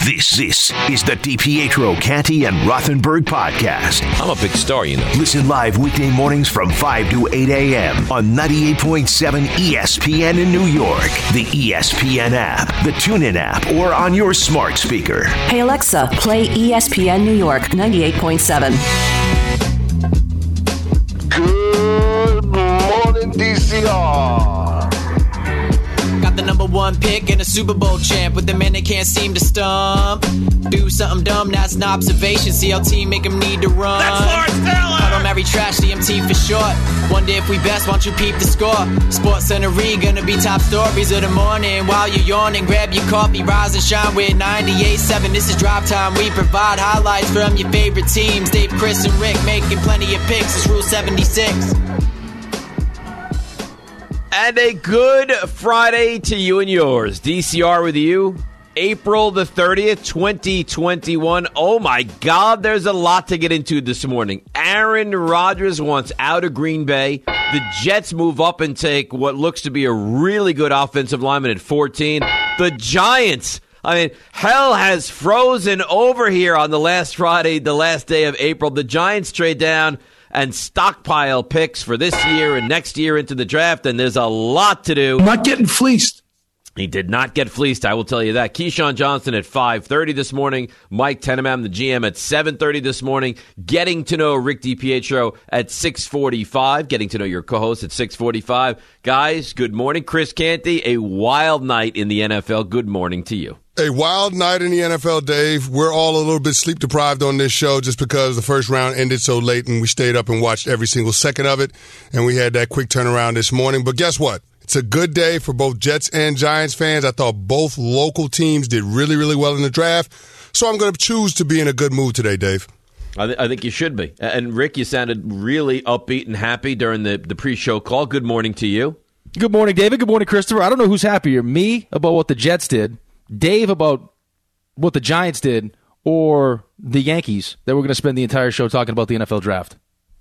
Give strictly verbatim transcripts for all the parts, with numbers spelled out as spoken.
This, this is the DiPietro, Canty, and Rothenberg podcast. I'm a big star, you know. Listen live weekday mornings from five to eight a.m. on ninety-eight point seven E S P N in New York, the E S P N app, the TuneIn app, or on your smart speaker. Hey, Alexa, play E S P N New York ninety-eight point seven. Good morning, D C R. Got the number one pick and a Super Bowl champ with the man they can't seem to stump. Do something dumb, that's an observation. C L T make him need to run. That's Lawrence Taylor! I don't marry trash, C M T for short. Wonder if we best, won't you peep the score? Sports Center gonna be top stories of the morning. While you're yawning, grab your coffee, rise and shine with ninety-eight point seven. This is Drive Time. We provide highlights from your favorite teams. Dave, Chris, and Rick making plenty of picks. It's Rule seventy-six. And a good Friday to you and yours. D C R with you. April the thirtieth, twenty twenty-one. Oh, my God, there's a lot to get into this morning. Aaron Rodgers wants out of Green Bay. The Jets move up and take what looks to be a really good offensive lineman at fourteen. The Giants, I mean, hell has frozen over here on the last Friday, the last day of April. The Giants trade down and stockpile picks for this year and next year into the draft, and there's a lot to do. I'm not getting fleeced. He did not get fleeced, I will tell you that. Keyshawn Johnson at five thirty this morning. Mike Tenenbaum, the G M, at seven thirty this morning. Getting to know Rick DiPietro at six forty-five. Getting to know your co-host at six forty-five. Guys, good morning. Chris Canty, a wild night in the N F L. Good morning to you. A wild night in the N F L, Dave. We're all a little bit sleep deprived on this show just because the first round ended so late and we stayed up and watched every single second of it. And we had that quick turnaround this morning. But guess what? It's a good day for both Jets and Giants fans. I thought both local teams did really, really well in the draft. So I'm going to choose to be in a good mood today, Dave. I, th- I think you should be. And Rick, you sounded really upbeat and happy during the, the pre-show call. Good morning to you. Good morning, David. Good morning, Christopher. I don't know who's happier, me about what the Jets did, Dave about what the Giants did, or the Yankees that we're going to spend the entire show talking about the N F L draft.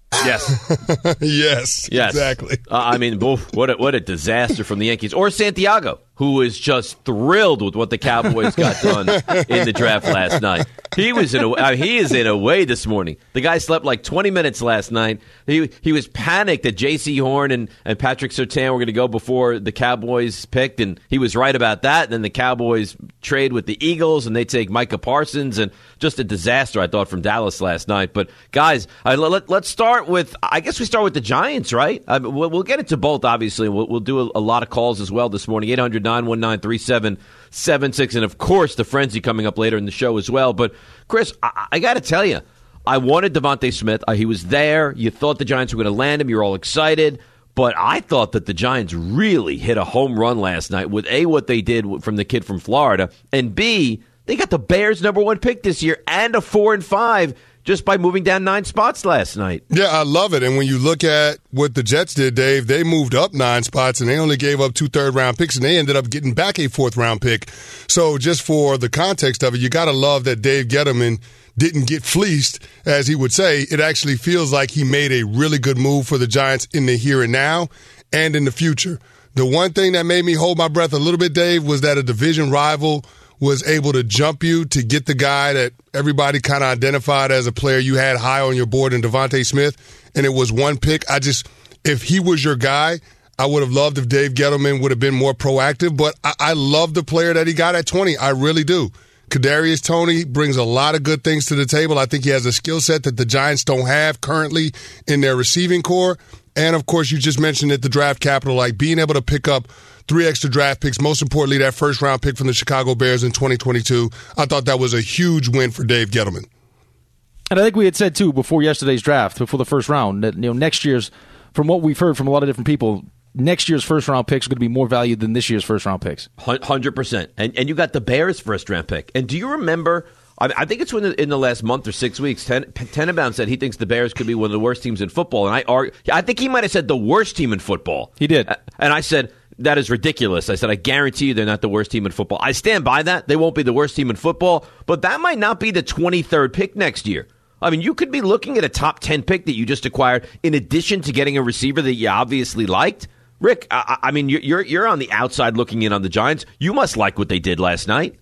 Yes. yes, yes, exactly. uh, I mean, oof, what a, what a disaster from the Yankees. Or Santiago, who was just thrilled with what the Cowboys got done in the draft last night. He was in a, I mean, he is in a way this morning. The guy slept like twenty minutes last night. He he was panicked that J C Horn and, and Patrick Surtain were going to go before the Cowboys picked, and he was right about that. And then the Cowboys trade with the Eagles, and they take Micah Parsons, and just a disaster, I thought, from Dallas last night. But, guys, I, let, let's start with, I guess we start with the Giants, right? I mean, we'll, we'll get into both, obviously. We'll, we'll do a, a lot of calls as well this morning, eight hundred, nine one nine, three seven seven six, and, of course, the frenzy coming up later in the show as well. But, Chris, I, I got to tell you, I wanted Devontae Smith. Uh, he was there. You thought the Giants were going to land him. You were all excited. But I thought that the Giants really hit a home run last night with, A, what they did from the kid from Florida, and, B, they got the Bears' number one pick this year and a four and five just by moving down nine spots last night. Yeah, I love it. And when you look at what the Jets did, Dave, they moved up nine spots and they only gave up two third-round picks, and they ended up getting back a fourth-round pick. So just for the context of it, you got to love that Dave Gettleman didn't get fleeced, as he would say. It actually feels like he made a really good move for the Giants in the here and now and in the future. The one thing that made me hold my breath a little bit, Dave, was that a division rival was able to jump you to get the guy that everybody kind of identified as a player you had high on your board in Devontae Smith, and it was one pick. I just, if he was your guy, I would have loved if Dave Gettleman would have been more proactive, but I, I love the player that he got at twenty. I really do. Kadarius Toney brings a lot of good things to the table. I think he has a skill set that the Giants don't have currently in their receiving core. And, of course, you just mentioned it, the draft capital, like being able to pick up three extra draft picks, most importantly, that first-round pick from the Chicago Bears in twenty twenty-two. I thought that was a huge win for Dave Gettleman. And I think we had said, too, before yesterday's draft, before the first round, that you know next year's, from what we've heard from a lot of different people, next year's first-round picks are going to be more valued than this year's first-round picks. one hundred percent. And and you got the Bears' first-round pick. And do you remember, I, I think it's when in the last month or six weeks, Ten, Tenenbaum said he thinks the Bears could be one of the worst teams in football. And I argue, I think he might have said the worst team in football. He did. And I said, that is ridiculous. I said, I guarantee you they're not the worst team in football. I stand by that. They won't be the worst team in football. But that might not be the twenty-third pick next year. I mean, you could be looking at a top ten pick that you just acquired in addition to getting a receiver that you obviously liked. Rick, I, I mean, you're you're on the outside looking in on the Giants. You must like what they did last night.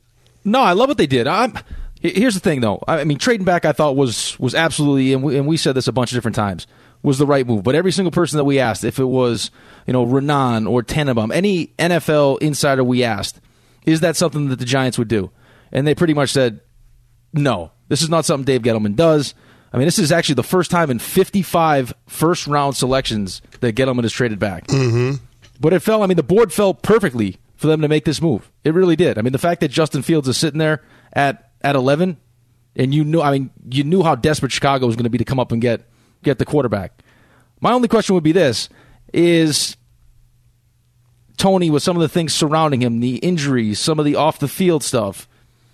No, I love what they did. I'm, here's the thing, though. I mean, trading back I thought was was absolutely, and we, and we said this a bunch of different times, was the right move. But every single person that we asked, if it was, you know, Renan or Tenenbaum, any N F L insider we asked, is that something that the Giants would do? And they pretty much said, no, this is not something Dave Gettleman does. I mean, this is actually the first time in fifty-five first-round selections that Gettleman has traded back. Mm-hmm. But it fell, I mean, the board fell perfectly for them to make this move. It really did. I mean, the fact that Justin Fields is sitting there at, at eleven, and you knew, I mean, you knew how desperate Chicago was going to be to come up and get get the quarterback. My only question would be this, is Tony, with some of the things surrounding him, the injuries, some of the off-the-field stuff,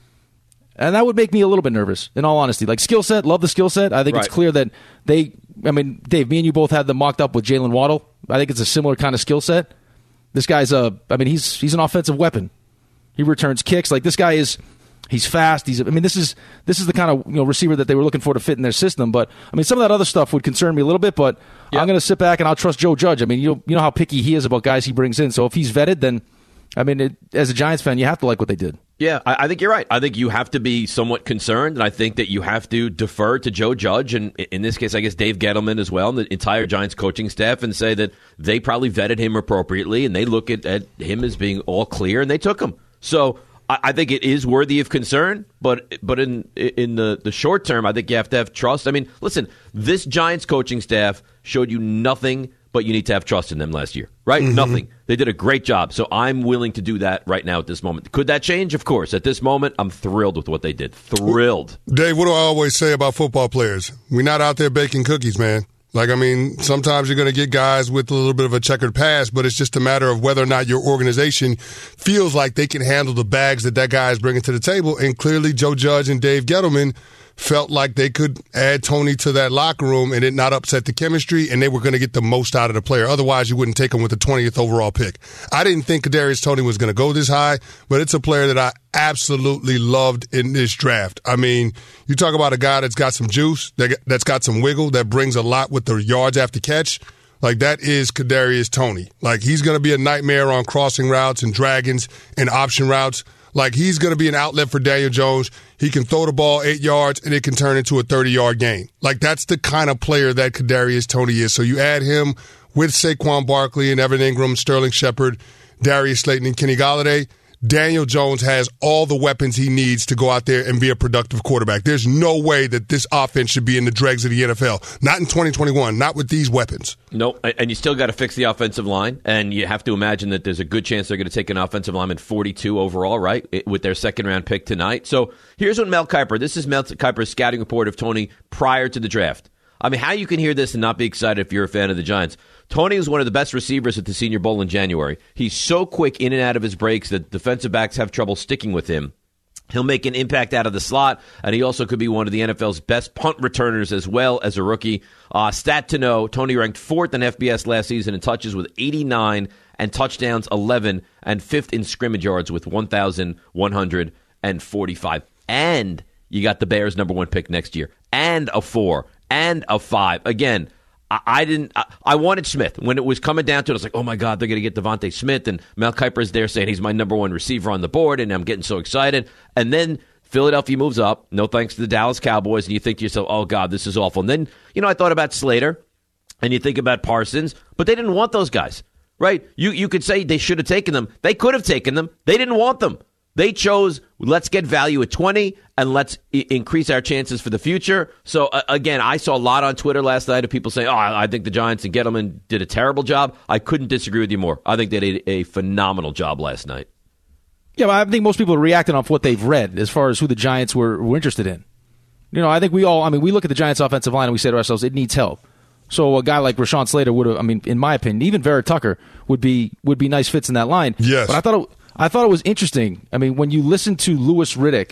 and that would make me a little bit nervous, in all honesty. Like, skill set, love the skill set. I think right. It's clear that they, I mean, Dave, me and you both had them mocked up with Jalen Waddle. I think it's a similar kind of skill set. This guy's a, I mean, he's he's an offensive weapon. He returns kicks. Like, this guy is, he's fast. He's, I mean, this is this is the kind of, you know, receiver that they were looking for to fit in their system. But I mean, some of that other stuff would concern me a little bit. But yep. I'm going to sit back and I'll trust Joe Judge. I mean, you you know how picky he is about guys he brings in. So if he's vetted, then I mean, it, as a Giants fan, you have to like what they did. Yeah, I, I think you're right. I think you have to be somewhat concerned, and I think that you have to defer to Joe Judge, and in this case, I guess Dave Gettleman as well, and the entire Giants coaching staff, and say that they probably vetted him appropriately, and they look at, at him as being all clear, and they took him. So I, I think it is worthy of concern, but but in in the, the short term, I think you have to have trust. I mean, listen, this Giants coaching staff showed you nothing, but you need to have trust in them last year, right? Mm-hmm. Nothing. They did a great job, so I'm willing to do that right now at this moment. Could that change? Of course. At this moment, I'm thrilled with what they did. Thrilled. Dave, what do I always say about football players? We're not out there baking cookies, man. Like, I mean, sometimes you're going to get guys with a little bit of a checkered past, but it's just a matter of whether or not your organization feels like they can handle the bags that that guy is bringing to the table. And clearly, Joe Judge and Dave Gettleman felt like they could add Tony to that locker room and it not upset the chemistry, and they were going to get the most out of the player. Otherwise, you wouldn't take him with the twentieth overall pick. I didn't think Kadarius Toney was going to go this high, but it's a player that I absolutely loved in this draft. I mean, you talk about a guy that's got some juice, that, that's got some wiggle, that brings a lot with the yards after catch. Like, that is Kadarius Toney. Like, he's going to be a nightmare on crossing routes and dragons and option routes. Like, he's going to be an outlet for Daniel Jones. He can throw the ball eight yards, and it can turn into a thirty-yard gain. Like, that's the kind of player that Kadarius Toney is. So you add him with Saquon Barkley and Evan Ingram, Sterling Shepard, Darius Slayton, and Kenny Golladay. Daniel Jones has all the weapons he needs to go out there and be a productive quarterback. There's no way that this offense should be in the dregs of the N F L. Not in twenty twenty-one, not with these weapons. Nope, and you still got to fix the offensive line, and you have to imagine that there's a good chance they're going to take an offensive lineman forty-two overall, right, with their second-round pick tonight. So here's what Mel Kiper, this is Mel Kiper's scouting report of Tony prior to the draft. I mean, how you can hear this and not be excited if you're a fan of the Giants. Tony was one of the best receivers at the Senior Bowl in January. He's so quick in and out of his breaks that defensive backs have trouble sticking with him. He'll make an impact out of the slot, and he also could be one of the N F L's best punt returners as well as a rookie. Uh, stat to know, Tony ranked fourth in F B S last season in touches with eighty-nine and touchdowns eleven, and fifth in scrimmage yards with one thousand one hundred forty-five. And you got the Bears' number one pick next year, and a four, and a five. Again, I, I didn't. I, I wanted Smith when it was coming down to it. I was like, "Oh my God, they're going to get Devontae Smith," and Mel Kiper is there saying he's my number one receiver on the board, and I'm getting so excited. And then Philadelphia moves up, no thanks to the Dallas Cowboys, and you think to yourself, "Oh God, this is awful." And then you know I thought about Slater, and you think about Parsons, but they didn't want those guys, right? You you could say they should have taken them. They could have taken them. They didn't want them. They chose, let's get value at twenty, and let's I- increase our chances for the future. So, uh, again, I saw a lot on Twitter last night of people saying, oh, I think the Giants and Gettleman did a terrible job. I couldn't disagree with you more. I think they did a phenomenal job last night. Yeah, but I think most people are reacting off what they've read as far as who the Giants were, were interested in. You know, I think we all, I mean, we look at the Giants' offensive line and we say to ourselves, it needs help. So a guy like Rashawn Slater would have, I mean, in my opinion, even Vera Tucker would be would be nice fits in that line. Yes. But I thought it, I thought it was interesting. I mean, when you listen to Louis Riddick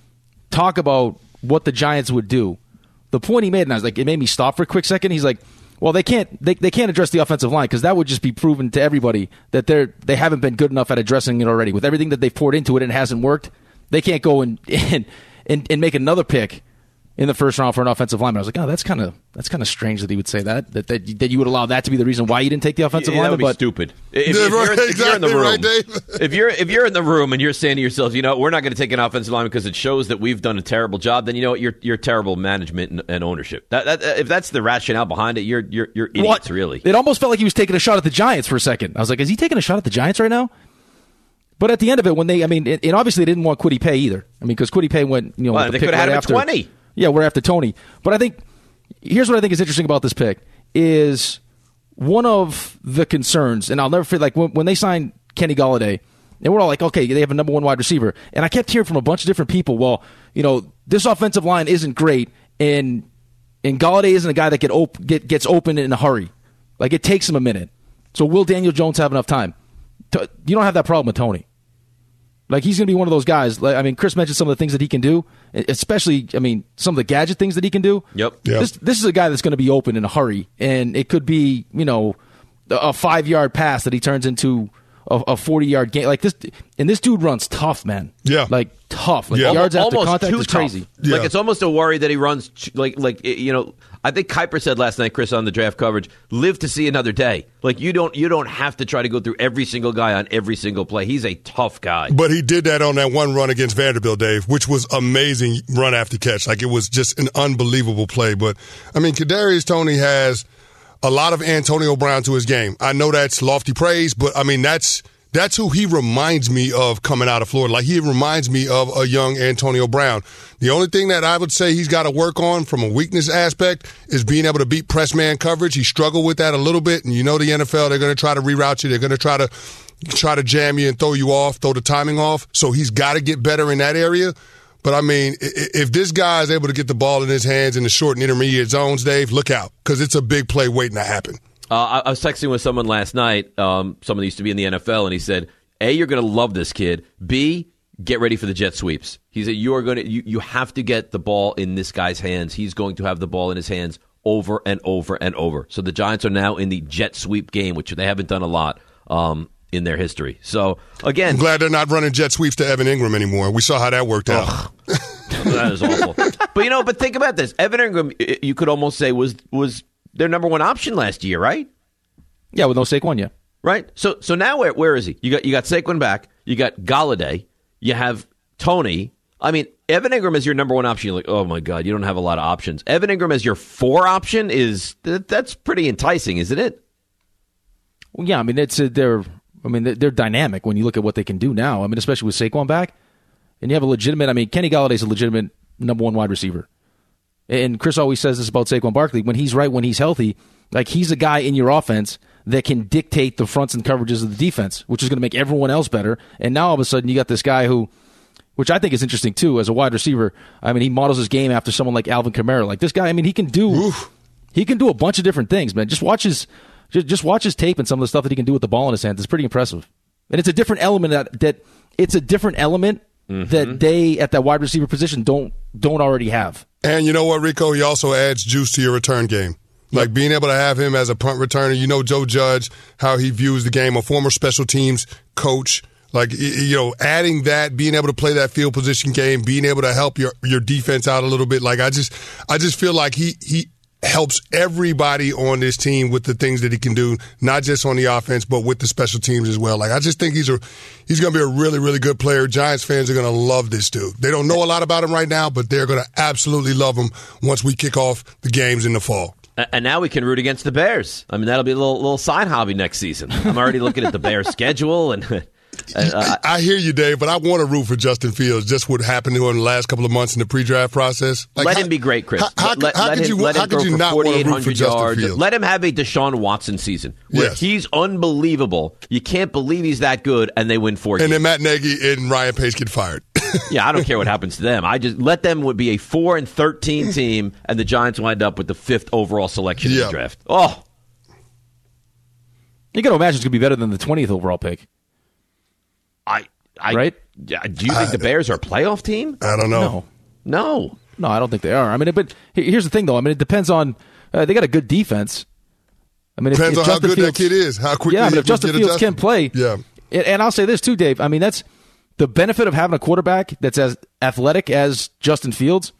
talk about what the Giants would do, the point he made, and I was like, it made me stop for a quick second. He's like, well, they can't they, they can't address the offensive line because that would just be proven to everybody that they're they haven't been good enough at addressing it already. With everything that they've poured into it and it hasn't worked, they can't go and and, and, and make another pick in the first round for an offensive lineman. I was like, oh, that's kind of that's kind of strange that he would say that, that that that you would allow that to be the reason why you didn't take the offensive yeah, lineman. That would be but stupid. If, Yeah, if, you're, right, if you're in the exactly room, right, Dave. if you're if you're in the room and you're saying to yourself, you know, we're not going to take an offensive lineman because it shows that we've done a terrible job, then you know what, you're you're terrible management and, and ownership. That, that if that's the rationale behind it, you're you're you're idiots, what? really. It almost felt like he was taking a shot at the Giants for a second. I was like, is he taking a shot at the Giants right now? But at the end of it, when they, I mean, it, it obviously didn't want Kwity Paye either. I mean, because Kwity Paye went, you know, Well, with they the pick could have right had him after, at twenty. Yeah, we're after Tony. But I think here's what I think is interesting about this pick is one of the concerns, and I'll never forget, like when, when they signed Kenny Golladay, and we're all like, okay, they have a number one wide receiver, and I kept hearing from a bunch of different people, well, you know, this offensive line isn't great, and and Golladay isn't a guy that get op- get, gets open in a hurry. Like, it takes him a minute. So will Daniel Jones have enough time? To, you don't have that problem with Tony. Like, he's going to be one of those guys. Like, I mean, Chris mentioned some of the things that he can do, especially, I mean, some of the gadget things that he can do. Yep. Yep. This this is a guy that's going to be open in a hurry, and it could be, you know, a five-yard pass that he turns into a forty-yard game. Like this, and this dude runs tough, man. Yeah. Like, tough. Like, Yeah. yards after Almost contact too is tough. crazy. Yeah. Like, it's almost a worry that he runs, like, like you know, I think Kuiper said last night, Chris, on the draft coverage, live to see another day. Like, you don't you don't have to try to go through every single guy on every single play. He's a tough guy. But he did that on that one run against Vanderbilt, Dave, which was amazing run after catch. Like, it was just an unbelievable play. But, I mean, Kadarius Toney has a lot of Antonio Brown to his game. I know that's lofty praise, but, I mean, that's that's who he reminds me of coming out of Florida. Like, he reminds me of a young Antonio Brown. The only thing that I would say he's got to work on from a weakness aspect is being able to beat press man coverage. He struggled with that a little bit, and you know the N F L, they're going to try to reroute you. They're going to try to try to jam you and throw you off, throw the timing off. So he's got to get better in that area. But, I mean, if this guy is able to get the ball in his hands in the short and intermediate zones, Dave, look out, because it's a big play waiting to happen. Uh, I, I was texting with someone last night, um, someone who used to be in the N F L, and he said, A, you're going to love this kid. B, get ready for the jet sweeps. He said, you are going to, you, you have to get the ball in this guy's hands. He's going to have the ball in his hands over and over and over. So the Giants are now in the jet sweep game, which they haven't done a lot um, in their history. So, again. I'm glad they're not running jet sweeps to Evan Ingram anymore. We saw how that worked out. That is awful. But, you know, but think about this. Evan Ingram, you could almost say, was was their number one option last year, right? Yeah, with no Saquon, yeah. Right? So so now where where is he? You got you got Saquon back, you got Golladay, you have Tony. I mean, Evan Ingram is your number one option. You're like, oh my God, you don't have a lot of options. Evan Ingram as your four option is that's pretty enticing, isn't it? Well, yeah, I mean, it's a, they're I mean they're, they're dynamic when you look at what they can do now. I mean, especially with Saquon back, and you have a legitimate. I mean, Kenny Galladay's a legitimate number one wide receiver, and Chris always says this about Saquon Barkley. When he's right, when he's healthy, like he's a guy in your offense that can dictate the fronts and coverages of the defense, which is going to make everyone else better. And now all of a sudden you got this guy who, which I think is interesting too, as a wide receiver. I mean, he models his game after someone like Alvin Kamara. Like this guy, I mean, he can do Oof. he can do a bunch of different things, man. Just watch his just, just watch his tape and some of the stuff that he can do with the ball in his hands. It's pretty impressive. And it's a different element that that it's a different element mm-hmm. that they at that wide receiver position don't don't already have. And you know what, Rico? He also adds juice to your return game. Like being able to have him as a punt returner, you know Joe Judge, how he views the game, a former special teams coach. Like, you know, adding that, being able to play that field position game, being able to help your, your defense out a little bit. Like, I just I just feel like he, he helps everybody on this team with the things that he can do, not just on the offense, but with the special teams as well. Like, I just think he's a he's going to be a really, really good player. Giants fans are going to love this dude. They don't know a lot about him right now, but they're going to absolutely love him once we kick off the games in the fall. And now we can root against the Bears. I mean, that'll be a little little side hobby next season. I'm already looking at the Bears' schedule. and. Uh, I hear you, Dave, but I want to root for Justin Fields. Just what happened to him in the last couple of months in the pre-draft process. Like, let how, him be great, Chris. How, how, let, how let could him, you, let how him could go you for not want to root for Justin yards. Fields? Let him have a Deshaun Watson season where yes. he's unbelievable. You can't believe he's that good, and they win four and games. And then Matt Nagy and Ryan Pace get fired. Yeah, I don't care what happens to them. I just let them be a four and thirteen team, and the Giants wind up with the fifth overall selection yeah. in the draft. Oh, you got to imagine it's going to be better than the twentieth overall pick. I, I right? Do you think the Bears are a playoff team? I don't know. No, no, no. I don't think they are. I mean, but here's the thing, though. I mean, it depends on. Uh, they got a good defense. I mean, depends if, if on Justin how good Fields, that kid is. How quickly? Yeah, I mean, if he Justin get Fields adjusted. can play, yeah. And, and I'll say this too, Dave. I mean, that's the benefit of having a quarterback that's as athletic as Justin Fields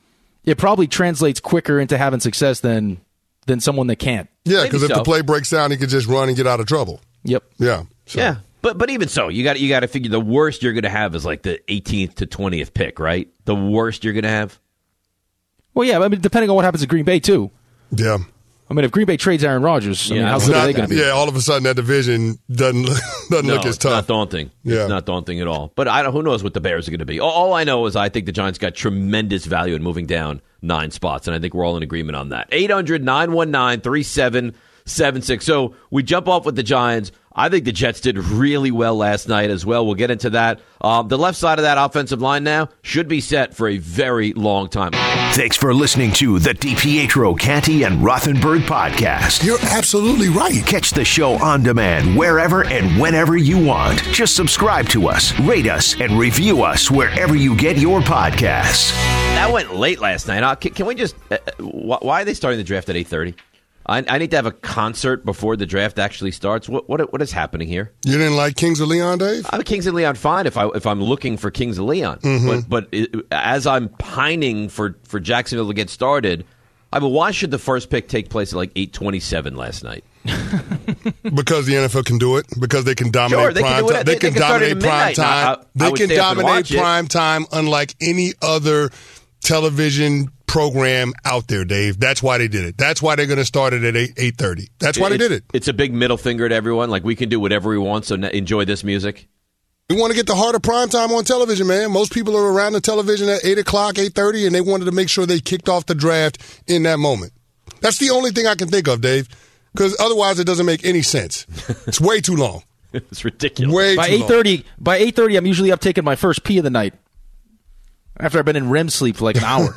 it probably translates quicker into having success than than someone that can't. Yeah, because if so. the play breaks down, he could just run and get out of trouble. Yep. Yeah. So. Yeah. But but even so, you got you got to figure the worst you're going to have is like the eighteenth to twentieth pick, right? The worst you're going to have. Well, yeah, I mean, depending on what happens at Green Bay, too. Yeah. I mean, if Green Bay trades Aaron Rodgers, I Yeah, mean, how it's good Not- are they going to be? yeah, all of a sudden that division doesn't doesn't No, look as it's not tough. daunting. Yeah. It's not daunting at all. But I don't. Who knows what the Bears are going to be? All, all I know is I think the Giants got tremendous value in moving down nine spots, and I think we're all in agreement on that. eight hundred, nine one nine, three seven seven six. So we jump off with the Giants. I think the Jets did really well last night as well. We'll get into that. Um, the left side of that offensive line now should be set for a very long time. Thanks for listening to the DiPietro, Canty, and Rothenberg podcast. You're absolutely right. Catch the show on demand wherever and whenever you want. Just subscribe to us, rate us, and review us wherever you get your podcasts. That went late last night. Uh, can, can we just... Uh, wh- why are they starting the draft at eight thirty? I, I need to have a concert before the draft actually starts. What what what is happening here? You didn't like Kings of Leon, Dave? I'm a Kings of Leon fine if I if I'm looking for Kings of Leon, Mm-hmm. but but it, as I'm pining for, for Jacksonville to get started, I mean, why should the first pick take place at like eight twenty-seven last night? Because the N F L can do it. Because they can dominate Sure, they can prime do it. time. They- They, can they can start it dominate at prime midnight. I- time. I- I they would can stay up and dominate watch it. prime time unlike any other television program out there, Dave. That's why they did it. That's why they're going to start it at eight eight thirty. That's why they It's- did it. It's a big middle finger to everyone. Like, we can do whatever we want, so n- enjoy this music. We want to get the heart of prime time on television, man. Most people are around the television at eight o'clock, eight thirty, and they wanted to make sure they kicked off the draft in that moment. That's the only thing I can think of, Dave, because otherwise it doesn't make any sense. It's way too long. It's ridiculous. Way By too eight long. thirty, by eight thirty, I'm usually up taking my first pee of the night. After I've been in R E M sleep for like an hour.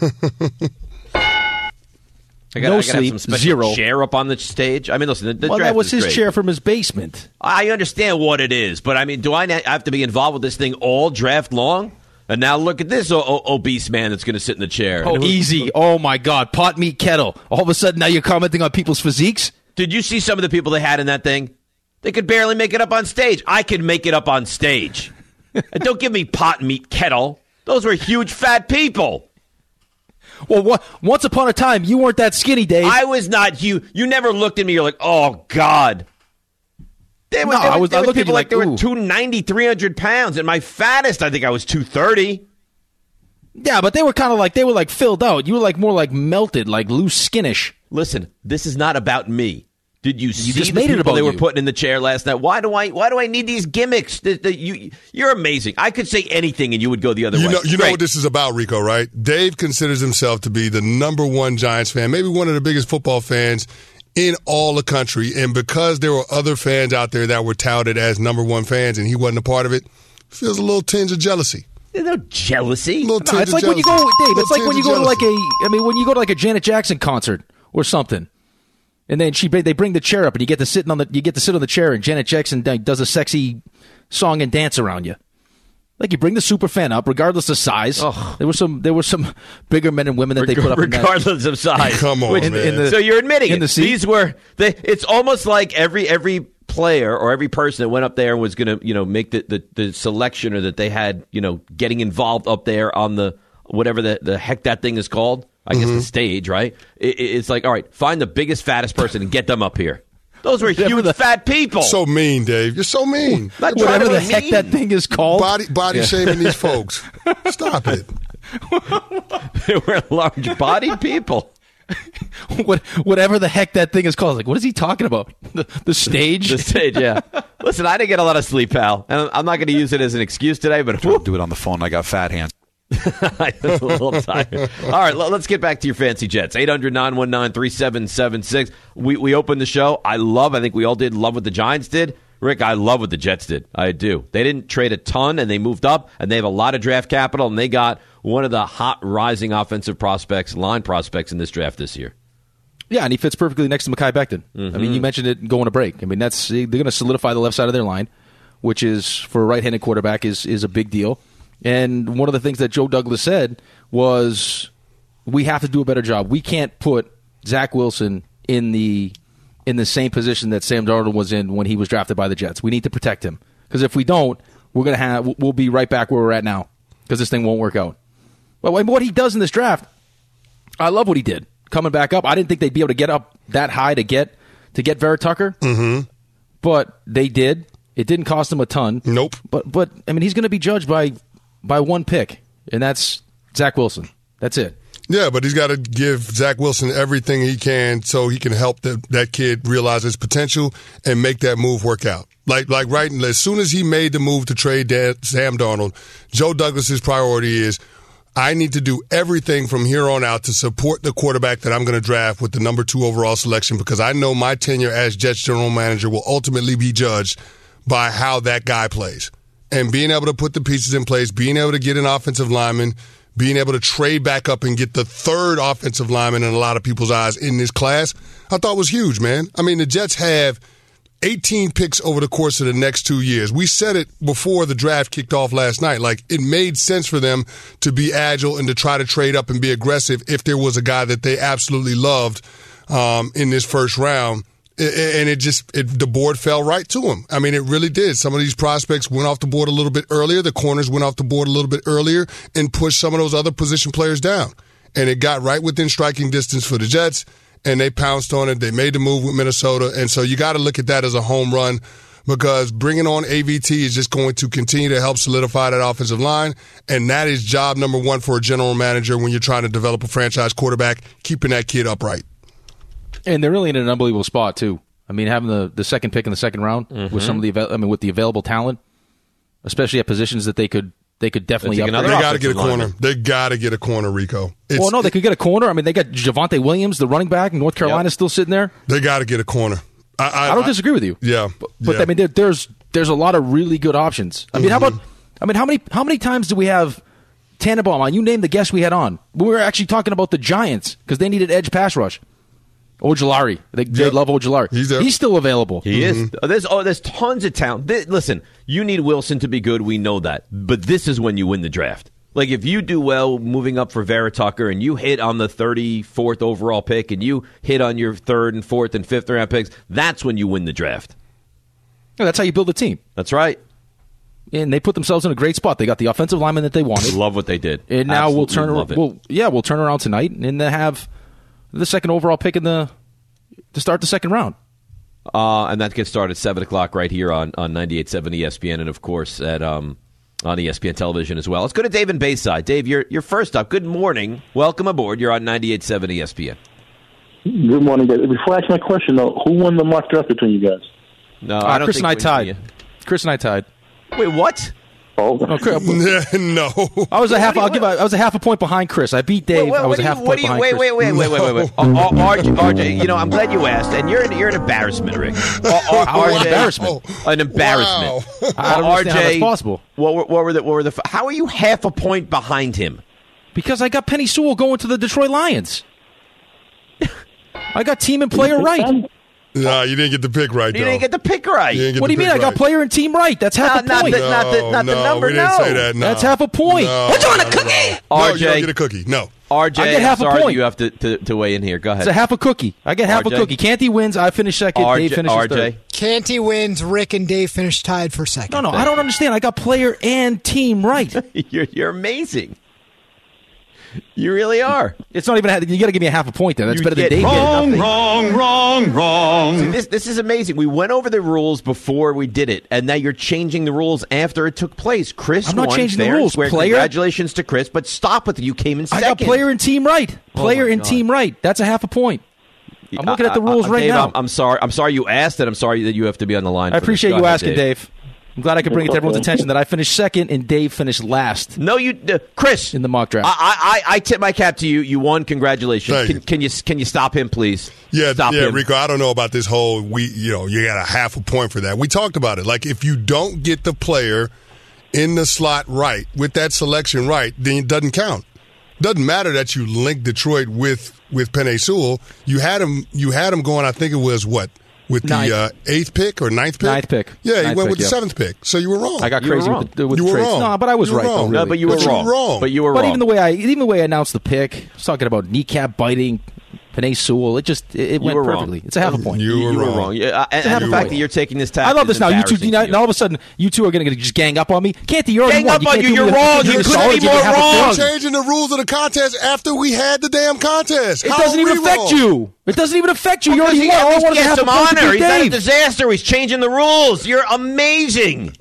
I got, No I gotta have sleep, some special zero. chair up on the stage. I mean, listen, the, the Well, draft that was is his great. chair from his basement. I understand what it is, but I mean, do I na- have to be involved with this thing all draft long? And now look at this o- o- obese man that's going to sit in the chair. Oh, And who- easy. Oh, my God. Pot, meat, kettle. All of a sudden, now you're commenting on people's physiques? Did you see some of the people they had in that thing? They could barely make it up on stage. I could make it up on stage. And don't give me pot, meat, kettle. Those were huge, fat people. Well, wha- once upon a time, you weren't that skinny, Dave. I was not huge. You never looked at me. You're like, oh, God. There were, No, there I were- was- there I were looked at people you like, like, they were ooh. two ninety, three hundred pounds. And my fattest, I think I was two thirty. yeah, but they were kind of like, they were like filled out. You were like more like melted, like loose skinish. Listen, this is not about me. Did you see just the made it people about they were you. putting in the chair last night? Why do I? Why do I need these gimmicks? The, the, you, you're amazing. I could say anything and you would go the other You way. know, you know Great. what this is about, Rico, right? Dave considers himself to be the number one Giants fan, maybe one of the biggest football fans in all the country. And because there were other fans out there that were touted as number one fans and he wasn't a part of it, feels a little tinge of jealousy. There's no jealousy. A little No, tinge it's of like when you jealousy. go, Dave. It's Little like when you tinge go of to like jealousy. a. I mean, when you go to like a Janet Jackson concert or something, and then she they bring the chair up, and you get to sit on the you get to sit on the chair, and Janet Jackson does a sexy song and dance around you. Like you bring the super fan up, regardless of size. Ugh. There were some there were some bigger men and women that they put up in that. regardless of size. Come on, Which- man. in the- so you're admitting in it. the seat? These were. They, it's almost like every every player or every person that went up there and was going to you know make the, the the selection or that they had you know getting involved up there on the whatever the the heck that thing is called. I guess Mm-hmm. the stage, right? It, it- it's like, all right, find the biggest, fattest person and get them up here. Those were huge, the- fat people. So mean, Dave. You're so mean. Not trying Whatever to the be heck mean. that thing is called. Body body shaming these folks. Stop it. They were large-bodied people. what, whatever the heck that thing is called. Like, what is he talking about? The, the stage? The stage, yeah. Listen, I didn't get a lot of sleep, pal, and I'm not going to use it as an excuse today. But Trying to do it on the phone. I got fat hands. I was a little tired. All right, l- let's get back to your fancy Jets. eight hundred, nine one nine, three seven seven six. We we opened the show. I love, I think we all did love what the Giants did. Rick, I love what the Jets did. I do. They didn't trade a ton, and they moved up, and they have a lot of draft capital, and they got one of the hot rising offensive prospects, line prospects in this draft this year. Yeah, and he fits perfectly next to Mekhi Becton. I mean, you mentioned it going to break. I mean, that's they're going to solidify the left side of their line, which is for a right-handed quarterback is is a big deal. And one of the things that Joe Douglas said was, we have to do a better job. We can't put Zach Wilson in the in the same position that Sam Darnold was in when he was drafted by the Jets. We need to protect him, because if we don't, we're gonna have we'll be right back where we're at now, because this thing won't work out. Well, what he does in this draft I love what he did coming back up. I didn't think they'd be able to get up that high to get to get Vera Tucker, mm-hmm. but they did. It didn't cost him a ton. Nope. But but I mean, he's going to be judged by by one pick, and that's Zach Wilson. That's it. Yeah, but he's got to give Zach Wilson everything he can so he can help the, that kid realize his potential and make that move work out. Like, like right as soon as he made the move to trade Dan, Sam Darnold, Joe Douglas's priority is, I need to do everything from here on out to support the quarterback that I'm going to draft with the number two overall selection, because I know my tenure as Jets general manager will ultimately be judged by how that guy plays. And being able to put the pieces in place, being able to get an offensive lineman, being able to trade back up and get the third offensive lineman in a lot of people's eyes in this class, I thought was huge, man. I mean, the Jets have eighteen picks over the course of the next two years. We said it before the draft kicked off last night. Like, it made sense for them to be agile and to try to trade up and be aggressive if there was a guy that they absolutely loved um, in this first round. And it just, it, the board fell right to him. I mean, it really did. Some of these prospects went off the board a little bit earlier. The corners went off the board a little bit earlier and pushed some of those other position players down. And it got right within striking distance for the Jets, and they pounced on it. They made the move with Minnesota. And so you got to look at that as a home run, because bringing on A V T is just going to continue to help solidify that offensive line. And that is job number one for a general manager when you're trying to develop a franchise quarterback, keeping that kid upright. And they're really in an unbelievable spot too. I mean, having the, the second pick in the second round mm-hmm. with some of the I mean with the available talent, especially at positions that they could they could definitely upgrade. They got to get a corner. Lineman. They got to get a corner, Rico. It's, well, no, they could get a corner. I mean, they got Javonte Williams, the running back in North Carolina, yep. still sitting there. They got to get a corner. I, I, I don't disagree with you. Yeah, but, but yeah. I mean, there, there's there's a lot of really good options. I mean, mm-hmm. how about I mean, how many how many times do we have Tannenbaum on? You name the guest we had on. We were actually talking about the Giants because they needed edge pass rush. Ojulari. They, they yep. love Ojulari. He's, He's still available. He mm-hmm. is. Oh, there's oh, there's tons of talent. This, listen, you need Wilson to be good. We know that. But this is when you win the draft. Like, if you do well moving up for Vera Tucker and you hit on the thirty-fourth overall pick and you hit on your third and fourth and fifth round picks, that's when you win the draft. Yeah, that's how you build a team. That's right. And they put themselves in a great spot. They got the offensive lineman that they wanted. Love what they did. And now Absolutely we'll turn around. We'll, yeah, we'll turn around tonight and then have the second overall pick in the to start the second round. Uh, and that gets started at seven o'clock right here on, on ninety-eight point seven E S P N and, of course, at um, on E S P N television as well. Let's go to Dave in Bayside. Dave, you're, you're first up. Good morning. Welcome aboard. You're on ninety-eight point seven E S P N. Good morning, guys. Before I ask my question, though, who won the mock draft between you guys? No, uh, I don't Chris think and I tied. Chris and I tied. Wait, what? Oh, no, Chris, no. I was a half. I'll give. A, I was a half a point behind Chris. I beat Dave. Wait, wait, I was a you, half a point you, behind wait, Chris. Wait, wait, wait, wait, wait, wait, wait. R J, R J, you know, I'm glad you asked, and you're an, you're an embarrassment, Rick. R J, embarrassment. An embarrassment. Wow. I don't R J, understand how that's possible. What were, what were the? What were the? How are you half a point behind him? Because I got Penny Sewell going to the Detroit Lions. I got team and player right. No, you didn't get the pick right, though. You didn't get the pick right. What do you mean? Right. I got player and team right. That's half no, a point. Not the, not the, not no, the number, we didn't no. say that, no. That's half a point. No, What, you want a no, cookie? No, R J, you don't get a cookie. No. R J, I get half I'm a sorry point. You have to, to, to weigh in here. Go ahead. It's a half a cookie. I get half R J. a cookie. Canty wins. I finish second. R J, Dave finishes R J. third. Canty wins. Rick and Dave finish tied for second. No, no, I don't understand. I got player and team right. you're, you're amazing. You really are. It's not even. You got to give me a half a point there. That's You better than get Dave. wrong, getting wrong, wrong, wrong. See, this this is amazing. We went over the rules before we did it, and now you're changing the rules after it took place. Chris, I'm not won changing fair the and rules. square. Player, congratulations to Chris, but stop with it. You came in I second. got player and team right. Player oh and God. team right. That's a half a point. I'm looking at the Uh, rules uh, right Dave, now. I'm, I'm sorry. I'm sorry you asked it. I'm sorry that you have to be on the line. I for appreciate this. Go you ahead, asking, Dave. Dave. I'm glad I could bring it to everyone's attention that I finished second and Dave finished last. No, you, uh, Chris, in the mock draft. I, I, I tip my cap to you. You won. Congratulations. Thank Can, you. can you can you stop him, please? Yeah, stop yeah, him. Rico. I don't know about this whole we. You know, you got a half a point for that. We talked about it. Like, if you don't get the player in the slot right with that selection right, then it doesn't count. Doesn't matter that you linked Detroit with with Penei Sewell. You had him. You had him going. I think it was what. With Ninth. the uh, eighth pick or ninth pick? Ninth pick. Yeah, he Ninth went pick, with the yep. seventh pick. So you were wrong. I got You were crazy wrong. with the, with You the were trades. wrong. No, but I was You were right. Though, wrong. really. No, but you were But you were wrong. wrong. But you were But wrong. even the way I even the way I announced the pick, I was talking about kneecap biting, Penei Sewell. It just it, it went were perfectly. Wrong. It's a half a point. You were you wrong. were wrong. Yeah, uh, and, and the fact that you're taking this tack. I love this is now. You two, embarrassing you know, to and all of a sudden, you two are going to just gang up on me. Can't you already Gang won. up You on can't you. do You're me the- wrong. do You the couldn't solid. be You more have a wrong. point. Changing the rules of the contest after we had the damn contest. It How doesn't are even we affect wrong? you. It doesn't even affect you. You Because already he won. at All I least wanted to gets have a some point to honor. beat He's not a Dave. disaster. He's changing the rules. You're amazing.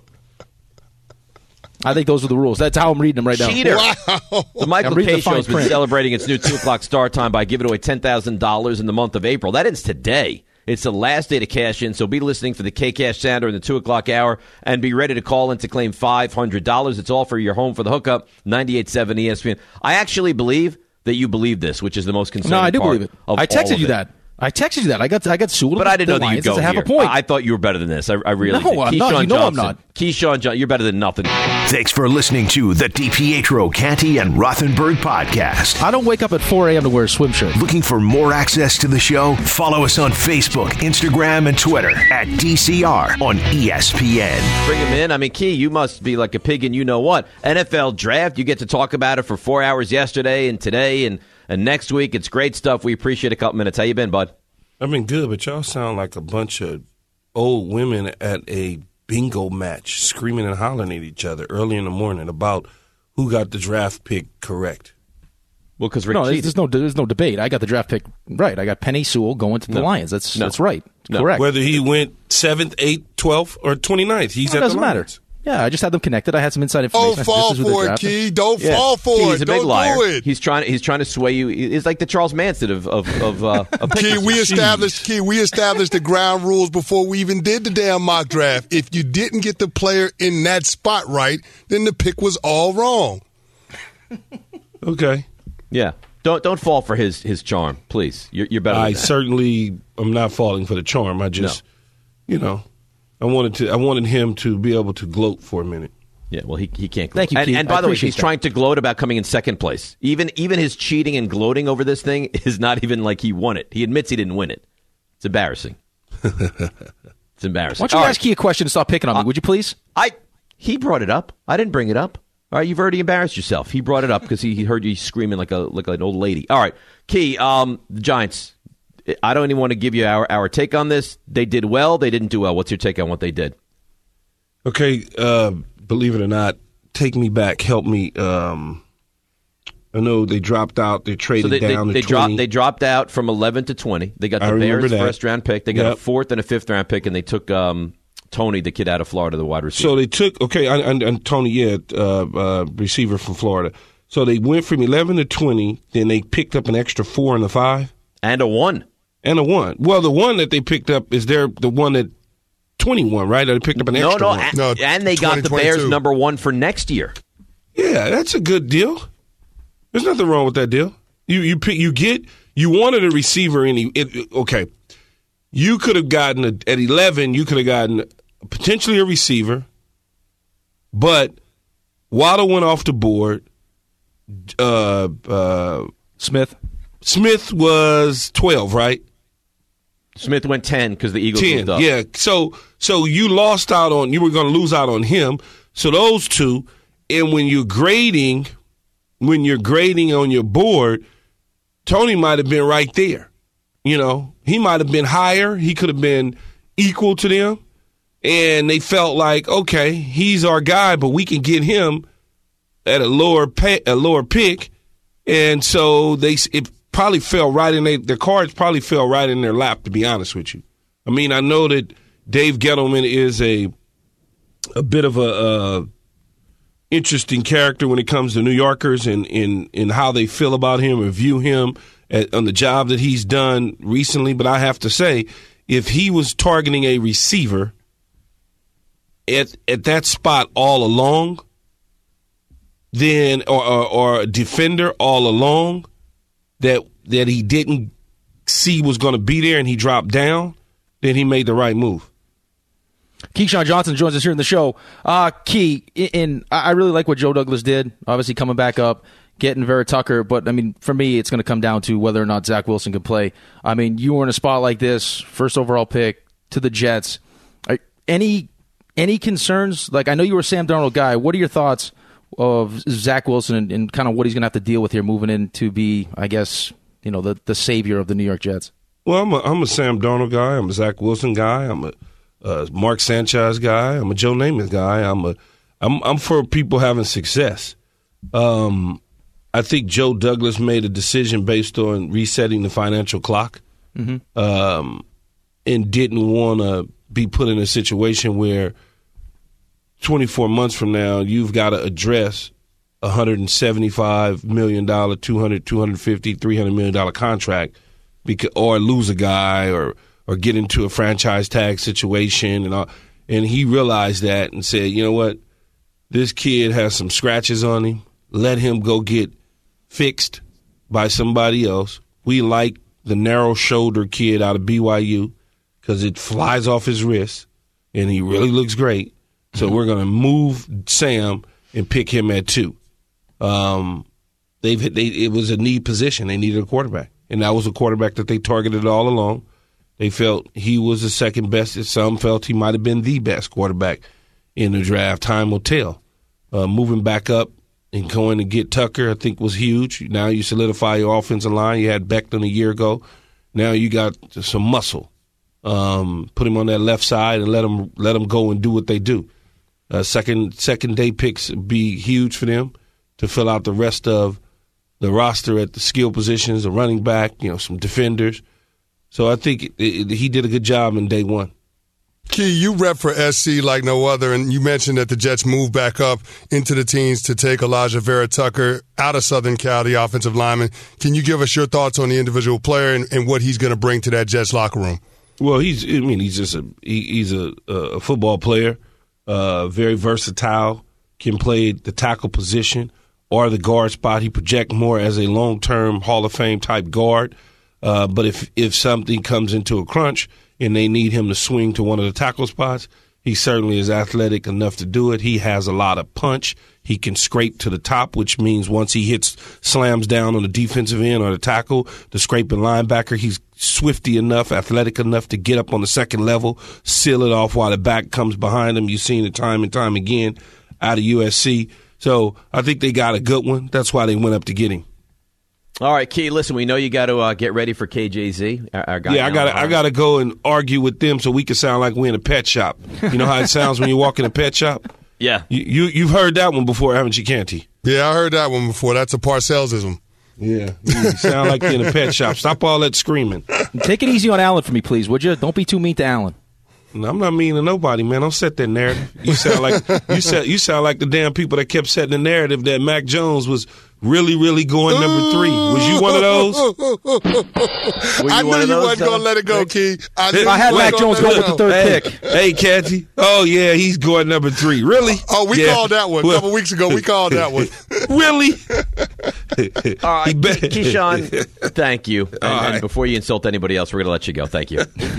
I think those are the rules. That's how I'm reading them right now. Cheater. Wow. The Michael I'm reading K the Show fine has been print. celebrating its new two o'clock start time by giving away ten thousand dollars in the month of April. That ends today. It's the last day to cash in, so be listening for the K-Cash Sounder in the two o'clock hour and be ready to call in to claim five hundred dollars. It's all for your home for the hookup, ninety-eight point seven E S P N. I actually believe that you believe this, which is the most concerning No, I do part believe it. of I all texted of you it. that. I texted you that. I got I got Sewell. But I didn't know that you'd Lions. go It's a half here. a point. I, I thought you were better than this. I, I really No, did. I'm Keyshawn not. You know I'm Johnson. not. Keyshawn Johnson, you're better than nothing. Thanks for listening to the DiPietro, Canty, and Rothenberg podcast. I don't wake up at four a.m. to wear a swim shirt. Looking for more access to the show? Follow us on Facebook, Instagram, and Twitter at D C R on E S P N. Bring him in. I mean, Key, you must be like a pig in you know what. N F L draft, you get to talk about it for four hours yesterday and today and, and next week. It's great stuff. We appreciate a couple minutes. How you been, bud? I've been good, but y'all sound like a bunch of old women at a bingo match screaming and hollering at each other early in the morning about who got the draft pick correct. Well, because Rick No, cheated. there's no there's no debate. I got the draft pick right. I got Penei Sewell going to the No. Lions. That's No. that's right. No. Correct. Whether he went seventh, eighth, twelfth, or twenty-ninth, he's It at doesn't the matter. Lions. Yeah, I just had them connected. I had some inside information. Don't I said, fall this is who they're for it, drafting. Key. Don't Yeah. fall for Key, it. He's a big Don't liar. do it. He's trying. He's trying to sway you. It's like the Charles Manson of of of. Uh, of Key, we established Key, we established the ground rules before we even did the damn mock draft. If you didn't get the player in that spot right, then the pick was all wrong. Okay. Yeah. Don't don't fall for his his charm, please. You're, you're better. I than that. certainly am not falling for the charm. I just, you know, I wanted to. I wanted him to be able to gloat for a minute. Yeah, well, he he can't gloat. Thank you, and, Keith. and by I the way, appreciate he's that. trying to gloat about coming in second place. Even even his cheating and gloating over this thing is not even like he won it. He admits he didn't win it. It's embarrassing. It's embarrassing. Why don't you All ask right. Key a question and stop picking on me, Uh, would you please? I he brought it up. I didn't bring it up. All right, you've already embarrassed yourself. He brought it up because he, he heard you screaming like a like an old lady. All right, Key, um, the Giants. I don't even want to give you our, our take on this. They did well. They didn't do well. What's your take on what they did? Okay, uh, believe it or not, take me back, help me. Um, I know they dropped out. They So traded they, they, down they to dropped twenty. they dropped out from eleven to twenty. They got I the remember Bears that. first round pick. They got a Yep. fourth and a fifth round pick, and they took um, Tony, the kid out of Florida, the wide receiver. So they took okay, and, and, and Tony, yeah, uh, uh, receiver from Florida. So they went from eleven to twenty. Then they picked up an extra four and a five and a one and a one. Well, the one that they picked up is their the one that twenty-one, right? They picked up an no, extra no, one. and, No, and they got the twenty Bears twenty-two. number one for next year. Yeah, that's a good deal. There's nothing wrong with that deal. You you pick, you get you wanted a receiver in. It, okay, you could have gotten a, at eleven. You could have gotten potentially a receiver, but Waddle went off the board. Uh, uh, Smith. Smith was twelve, right? Smith went ten because the Eagles ten. moved up. Yeah. So so you lost out on. You were going to lose out on him. So those two, and when you're grading, when you're grading on your board, Tony might have been right there. You know, he might have been higher. He could have been equal to them. And they felt like, okay, he's our guy, but we can get him at a lower pay, a lower pick. And so they it probably fell right in they, the cards probably fell right in their lap, to be honest with you. I mean, I know that Dave Gettleman is a a bit of a uh, interesting character when it comes to New Yorkers and in in how they feel about him and view him at, on the job that he's done recently. But I have to say, if he was targeting a receiver at at that spot all along, then or or, or a defender all along that that he didn't see was going to be there and he dropped down, then he made the right move. Keyshawn Johnson joins us here in the show. Uh, Key, in I really like what Joe Douglas did. Obviously, coming back up, getting Vera Tucker. But I mean, for me, it's going to come down to whether or not Zach Wilson can play. I mean, you were in a spot like this, first overall pick to the Jets. Are, any any concerns? Like, I know you were a Sam Darnold guy. What are your thoughts of Zach Wilson and, and kind of what he's going to have to deal with here moving in to be, I guess, you know, the, the savior of the New York Jets? Well, I'm a, I'm a Sam Darnold guy. I'm a Zach Wilson guy. I'm a uh, Mark Sanchez guy. I'm a Joe Namath guy. I'm a I'm I'm for people having success. Um, I think Joe Douglas made a decision based on resetting the financial clock, mm-hmm. um, and didn't want to be put in a situation where twenty-four months from now you've got to address a one hundred seventy-five million dollars, two hundred, two hundred fifty, three hundred million dollars contract, because, or lose a guy or or get into a franchise tag situation. And all, and he realized that and said, you know what, this kid has some scratches on him. Let him go get fixed by somebody else. We like the narrow-shouldered kid out of B Y U because it flies off his wrist, and he really looks great. So we're going to move Sam and pick him at two. Um, they've they, it was a need position. They needed a quarterback, and that was a quarterback that they targeted all along. They felt he was the second best. Some felt he might have been the best quarterback in the draft. Time will tell. Uh, moving back up and going to get Tucker, I think, was huge. Now you solidify your offensive line. You had Becton a year ago. Now you got some muscle. Um, put him on that left side and let him let him go and do what they do. Uh, second second day picks be huge for them to fill out the rest of the roster at the skill positions, the running back, you know, some defenders. So I think it, it, he did a good job in day one. Key, you rep for S C like no other, and you mentioned that the Jets moved back up into the teens to take Elijah Vera Tucker out of Southern Cal, the offensive lineman. Can you give us your thoughts on the individual player and, and what he's going to bring to that Jets locker room? Well, he's I mean he's just a he, he's a, a football player, uh, very versatile, can play the tackle position or the guard spot. He projects more as a long-term Hall of Fame type guard. Uh, but if if something comes into a crunch and they need him to swing to one of the tackle spots, he certainly is athletic enough to do it. He has a lot of punch. He can scrape to the top, which means once he hits, slams down on the defensive end or the tackle, the scraping linebacker, he's swifty enough, athletic enough to get up on the second level, seal it off while the back comes behind him. You've seen it time and time again out of U S C. So I think they got a good one. That's why they went up to get him. All right, Key. Listen, we know you got to uh, get ready for K J Z. Our, our guy yeah, I got I got to go and argue with them so we can sound like we're in a pet shop. You know how it sounds when you walk in a pet shop? Yeah, you, you you've heard that one before, haven't you, Canty? Yeah, I heard that one before. That's a Parcellsism. Yeah, you sound like you're in a pet shop. Stop all that screaming. Take it easy on Allen for me, please, would you? Don't be too mean to Allen. No, I'm not mean to nobody, man. Don't set that narrative. You sound like you sound you sound like the damn people that kept setting the narrative that Mac Jones was really, really going number three. Was you one of those? I knew you wasn't going to let it go, Key. I, knew I had Mac Jones go with the third hey, pick. Hey, Canty. Oh, yeah, he's going number three. Really? Oh, we yeah. called that one. A couple weeks ago, we called that one. Really? All right, Ke- Keyshawn, thank you. And, right. and before you insult anybody else, we're going to let you go. Thank you.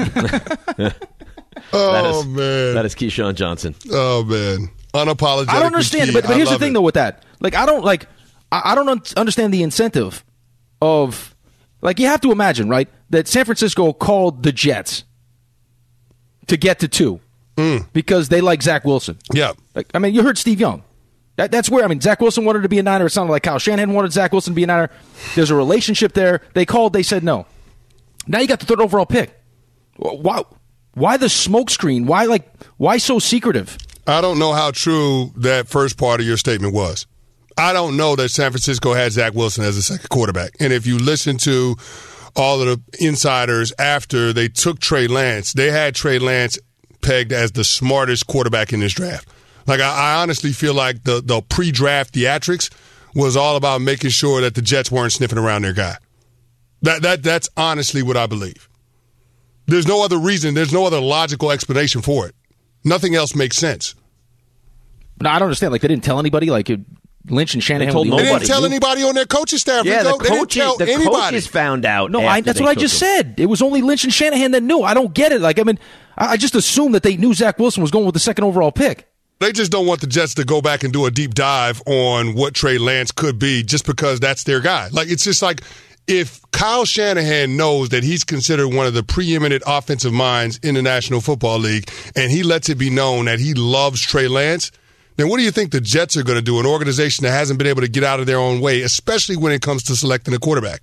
Oh, that is, man. That is Keyshawn Johnson. Oh, man. Unapologetic. I don't understand, but, but here's the thing, it. though, with that. Like, I don't, like, I, I don't un- understand the incentive of, like, you have to imagine, right, that San Francisco called the Jets to get to two mm. because they like Zach Wilson. Yeah. Like, I mean, you heard Steve Young. That, that's where, I mean, Zach Wilson wanted to be a Niner. It sounded like Kyle Shanahan wanted Zach Wilson to be a Niner. There's a relationship there. They called, they said no. Now you got the third overall pick. Why, why the smoke screen? Why, like, why so secretive? I don't know how true that first part of your statement was. I don't know that San Francisco had Zach Wilson as a second quarterback. And if you listen to all of the insiders after they took Trey Lance, they had Trey Lance pegged as the smartest quarterback in this draft. Like, I, I honestly feel like the, the pre-draft theatrics was all about making sure that the Jets weren't sniffing around their guy. That that That's honestly what I believe. There's no other reason. There's no other logical explanation for it. Nothing else makes sense. No, I don't understand. Like, they didn't tell anybody? Like, Lynch and Shanahan told They nobody. didn't tell anybody on their coaching staff. Yeah, Rico. the They didn't coaches, tell the anybody. coaches found out. No, I, that's what I just him. said. It was only Lynch and Shanahan that knew. I don't get it. Like, I mean, I, I just assumed that they knew Zach Wilson was going with the second overall pick. They just don't want the Jets to go back and do a deep dive on what Trey Lance could be just because that's their guy. Like, it's just like if Kyle Shanahan knows that he's considered one of the preeminent offensive minds in the National Football League and he lets it be known that he loves Trey Lance, then what do you think the Jets are going to do, an organization that hasn't been able to get out of their own way, especially when it comes to selecting a quarterback?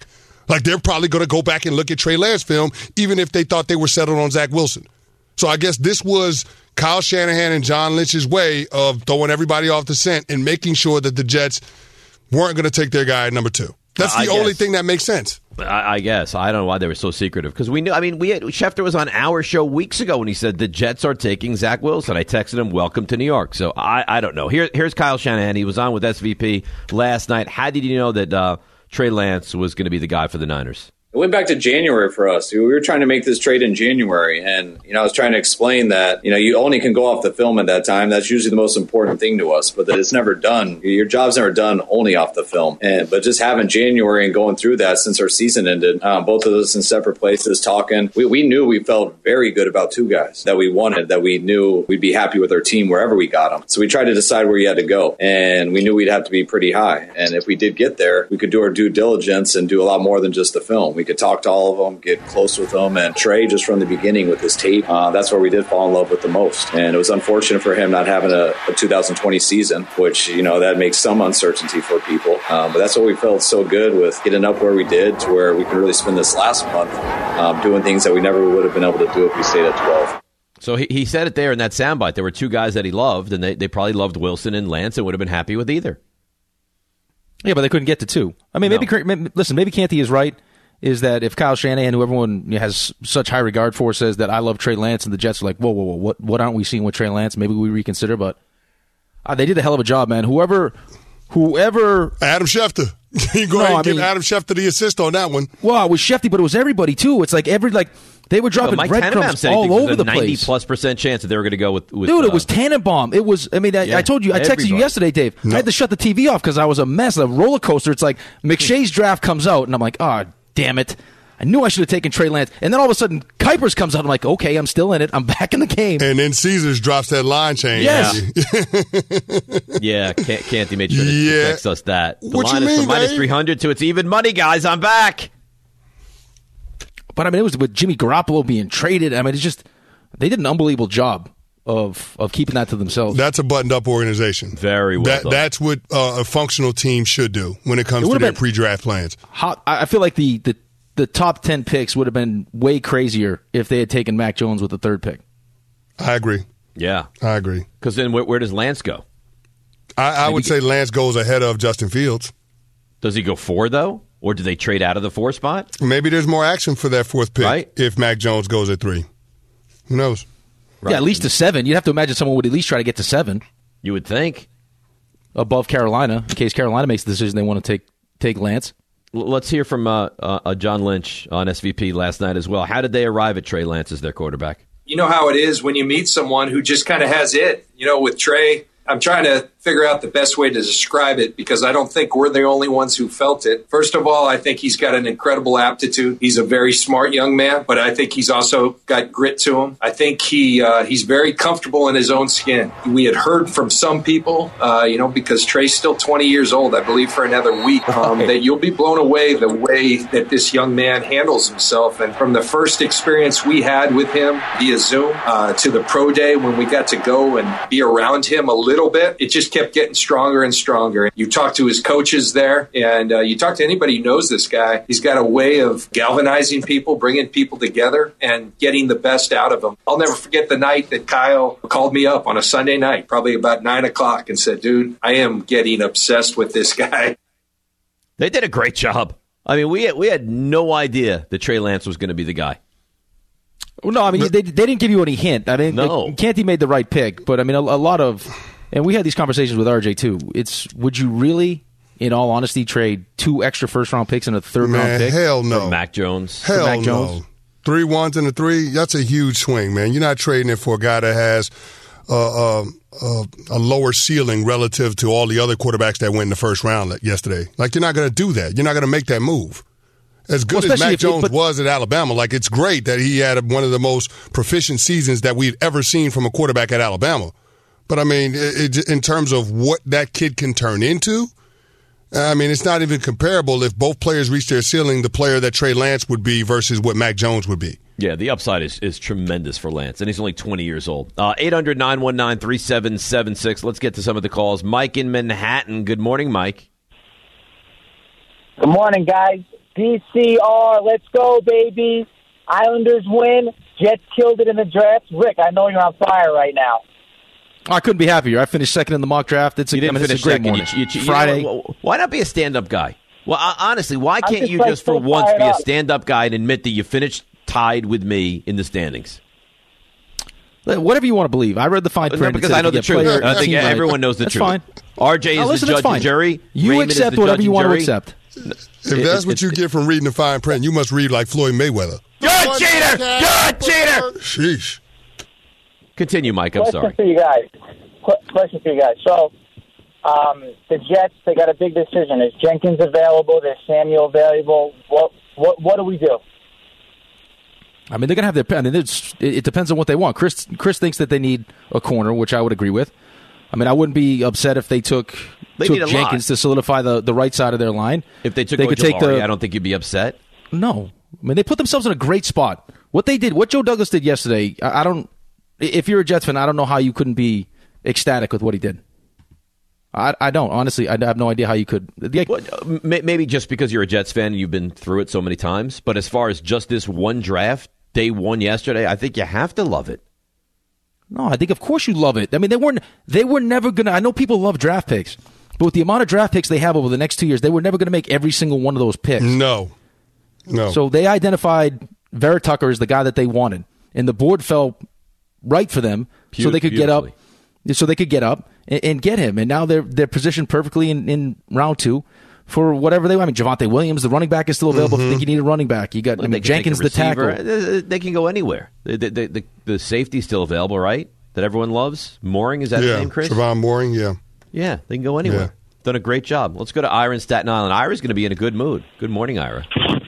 Like, they're probably going to go back and look at Trey Lance film, even if they thought they were settled on Zach Wilson. So I guess this was Kyle Shanahan and John Lynch's way of throwing everybody off the scent and making sure that the Jets weren't going to take their guy at number two. That's the I only guess. thing that makes sense. I, I guess. I don't know why they were so secretive. Because we knew, I mean, we had, Schefter was on our show weeks ago when he said the Jets are taking Zach Wilson. I texted him, welcome to New York. So I, I don't know. Here, here's Kyle Shanahan. He was on with S V P last night. How did you know that uh, Trey Lance was going to be the guy for the Niners? It went back to January for us. We were trying to make this trade in January, and you know, I was trying to explain that you know you only can go off the film at that time. That's usually the most important thing to us, but that it's never done. Your job's never done only off the film. And but just having January and going through that since our season ended, um, both of us in separate places talking, we, we knew we felt very good about two guys that we wanted, that we knew we'd be happy with our team wherever we got them. So we tried to decide where you had to go, and we knew we'd have to be pretty high. And if we did get there, we could do our due diligence and do a lot more than just the film. We could talk to all of them, get close with them. And Trey, just from the beginning with his tape, uh, that's where we did fall in love with the most. And it was unfortunate for him not having a, a two thousand twenty season, which, you know, that makes some uncertainty for people. Um, but that's what we felt so good with getting up where we did, to where we can really spend this last month um, doing things that we never would have been able to do if we stayed at twelve. So he, he said it there in that soundbite. There were two guys that he loved, and they, they probably loved Wilson and Lance and would have been happy with either. Yeah, but they couldn't get to two. I mean, No. maybe, maybe listen, maybe Canty is right, is that if Kyle Shanahan, who everyone has such high regard for, says that I love Trey Lance, and the Jets are like, whoa, whoa, whoa, what, what aren't we seeing with Trey Lance? Maybe we reconsider, but uh, they did a hell of a job, man. Whoever, whoever... Adam Schefter. You go No, ahead and I give mean- Adam Schefter the assist on that one. Well, it was Shefty, but it was everybody, too. It's like every, like, they were dropping But Mike Tannenbaum breadcrumbs said he all thinks there's over a the ninety place. plus percent chance that they were going to go with, with Dude, uh, it was Tannenbaum. It was, I mean, I, Yeah, I told you, I texted everybody. you yesterday, Dave. I had to shut the T V off because I was a mess, a roller coaster. It's like McShay's draft comes out, and I'm like, oh, damn it. I knew I should have taken Trey Lance. And then all of a sudden, Kuipers comes out. I'm like, okay, I'm still in it. I'm back in the game. And then Caesars drops that line change. Yes. Yeah, Can- Canty made sure to Yeah. text us that. The What you line is mean, from minus Dave? three hundred to it's even money, guys. I'm back. But I mean, it was with Jimmy Garoppolo being traded. I mean, it's just, they did an unbelievable job of of keeping that to themselves. That's a buttoned-up organization. Very well That, done. that's what uh, a functional team should do when it comes It to would've their been- pre-draft plans. Hot, I I feel like the, the, the top ten picks would have been way crazier if they had taken Mac Jones with the third pick. I agree. Yeah. I agree. Because then where, where does Lance go? I, I would say Lance goes ahead of Justin Fields. Does he go four, though? Or do they trade out of the four spot? Maybe there's more action for that fourth pick Right. if Mac Jones goes at three. Who knows? Yeah, at least to seven. You'd have to imagine someone would at least try to get to seven. You would think. Above Carolina, in case Carolina makes the decision they want to take take Lance. L- Let's hear from uh, uh, John Lynch on S V P last night as well. How did they arrive at Trey Lance as their quarterback? You know how it is when you meet someone who just kind of has it. You know, with Trey, I'm trying to figure out the best way to describe it because I don't think we're the only ones who felt it. First of all, I think he's got an incredible aptitude. He's a very smart young man, but I think he's also got grit to him. I think he uh, he's very comfortable in his own skin. We had heard from some people, uh, you know, because Trey's still twenty years old, I believe, for another week, um, that you'll be blown away the way that this young man handles himself. And from the first experience we had with him via Zoom uh, to the pro day when we got to go and be around him a little bit, it just kept getting stronger and stronger. You talk to his coaches there, and uh, you talk to anybody who knows this guy. He's got a way of galvanizing people, bringing people together, and getting the best out of them. I'll never forget the night that Kyle called me up on a Sunday night, probably about nine o'clock, and said, dude, I am getting obsessed with this guy. They did a great job. I mean, we had, we had no idea that Trey Lance was going to be the guy. Well, no, I mean, they, they didn't give you any hint. I mean, No. like, Canty made the right pick, but I mean, a, a lot of, and we had these conversations with R J too. It's, would you really, in all honesty, trade two extra first round picks and a third Man, round pick? hell no. For Mac Jones. Hell Mac no. Jones? Three ones and a three, that's a huge swing, man. You're not trading it for a guy that has uh, uh, uh, a lower ceiling relative to all the other quarterbacks that went in the first round yesterday. Like, you're not going to do that. You're not going to make that move. As good Well, as Mac especially if you- Jones but- was at Alabama, like, it's great that he had one of the most proficient seasons that we've ever seen from a quarterback at Alabama. But, I mean, it, it, in terms of what that kid can turn into, I mean, it's not even comparable if both players reach their ceiling, the player that Trey Lance would be versus what Mac Jones would be. Yeah, the upside is, is tremendous for Lance, and he's only twenty years old. Uh, eight hundred, nine one nine, three seven seven six. Let's get to some of the calls. Mike in Manhattan. Good morning, Mike. Good morning, guys. D C R, let's go, baby. Islanders win. Jets killed it in the draft. Rick, I know you're on fire right now. I couldn't be happier. I finished second in the mock draft. It's a, You didn't I mean, finish it's a great second. morning. You, you, you Friday. know what? why not be a stand-up guy? Well, uh, honestly, why I'm can't just you like just for so once fired be a up. stand-up guy and admit that you finished tied with me in the standings? Whatever you want to believe. I read the fine No, print. because It said I know if you the get truth. player, I think team right. everyone knows the That's truth. fine. R J Now, is listen, the that's judge and fine. jury. You Raymond is accept the whatever judge you and want to jury. accept. If that's what you get from reading the fine print, you must read like Floyd Mayweather. You're a cheater! You're a cheater! Sheesh. Continue, Mike. I'm Question sorry. for you guys. Qu- question for you guys. So, um, the Jets, they got a big decision. Is Jenkins available? Is Samuel available? What what what do we do? I mean, they're going to have their. I mean, it's, it, it depends on what they want. Chris Chris thinks that they need a corner, which I would agree with. I mean, I wouldn't be upset if they took, They took need a Jenkins lot. to solidify the, the right side of their line. If they took they could Ojulari, take the. I don't think you'd be upset. No, I mean they put themselves in a great spot. What they did, what Joe Douglas did yesterday, I, I don't. If you're a Jets fan, I don't know how you couldn't be ecstatic with what he did. I, I don't honestly. I have no idea how you could. The, Well, uh, may- maybe just because you're a Jets fan and you've been through it so many times. But as far as just this one draft, day one yesterday, I think you have to love it. No, I think of course you love it. I mean, they weren't. They were never gonna. I know people love draft picks, but with the amount of draft picks they have over the next two years, they were never gonna make every single one of those picks. No, no. So they identified Vera Tucker as the guy that they wanted, and the board fell right for them, so they could get up, so they could get up and, and get him. And now they're they're positioned perfectly in, in round two for whatever they want. I mean, Javonte Williams, the running back, is still available. If you think you need a running back, you got. Well, I they mean, can take Jenkins, a the tackle. receiver. They can go anywhere. The, the, the, the safety's still available, right? That everyone loves. Mooring, is that yeah, his name, Chris? Trevon Mooring, yeah. Yeah, they can go anywhere. Yeah. Done a great job. Let's go to Ira in Staten Island. Ira's going to be in a good mood. Good morning, Ira.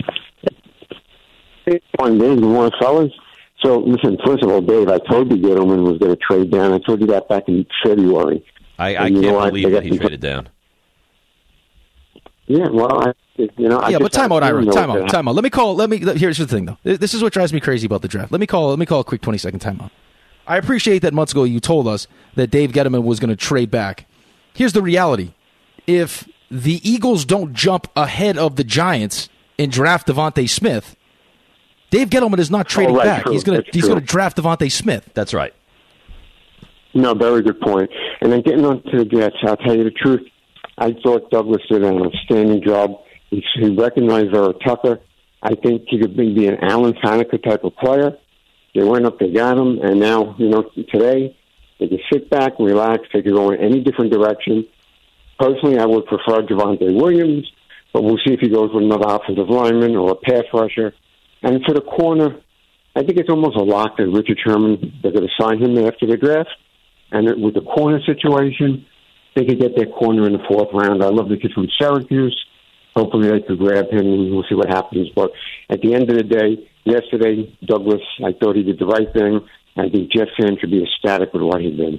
Good morning, Dave. Good morning, fellas. So, listen, first of all, Dave, I told you Gettleman was going to trade down. I told you that back in February. I, I And you can't know what? believe They that got he some- traded down. Yeah, well, I, you know, I yeah, just but time had out, a Ira. feeling Time that- out. Time out. Let me call. Let me. Here's the thing, though. This is what drives me crazy about the draft. Let me call. Let me call a quick twenty second timeout. I appreciate that months ago you told us that Dave Gettleman was going to trade back. Here's the reality: if the Eagles don't jump ahead of the Giants and draft Devontae Smith, Dave Gettleman is not trading Oh, right, back. true. He's going to That's he's true. going to draft Devontae Smith. That's right. No, very good point. And then getting on to the Jets, I'll tell you the truth. I thought Douglas did an outstanding job. He, he recognized Vera Tucker. I think he could be an Alan Faneca type of player. They went up, they got him, and now, you know, today, they can sit back, relax, they could go in any different direction. Personally, I would prefer Javonte Williams, but we'll see if he goes with another offensive lineman or a pass rusher. And for the corner, I think it's almost a lock that Richard Sherman, they're going to sign him after the draft. And with the corner situation, they could get their corner in the fourth round. I love the kid from Syracuse. Hopefully they could grab him, and we'll see what happens. But at the end of the day, yesterday, Douglas, I thought he did the right thing. I think Jet fans should be ecstatic with what he did.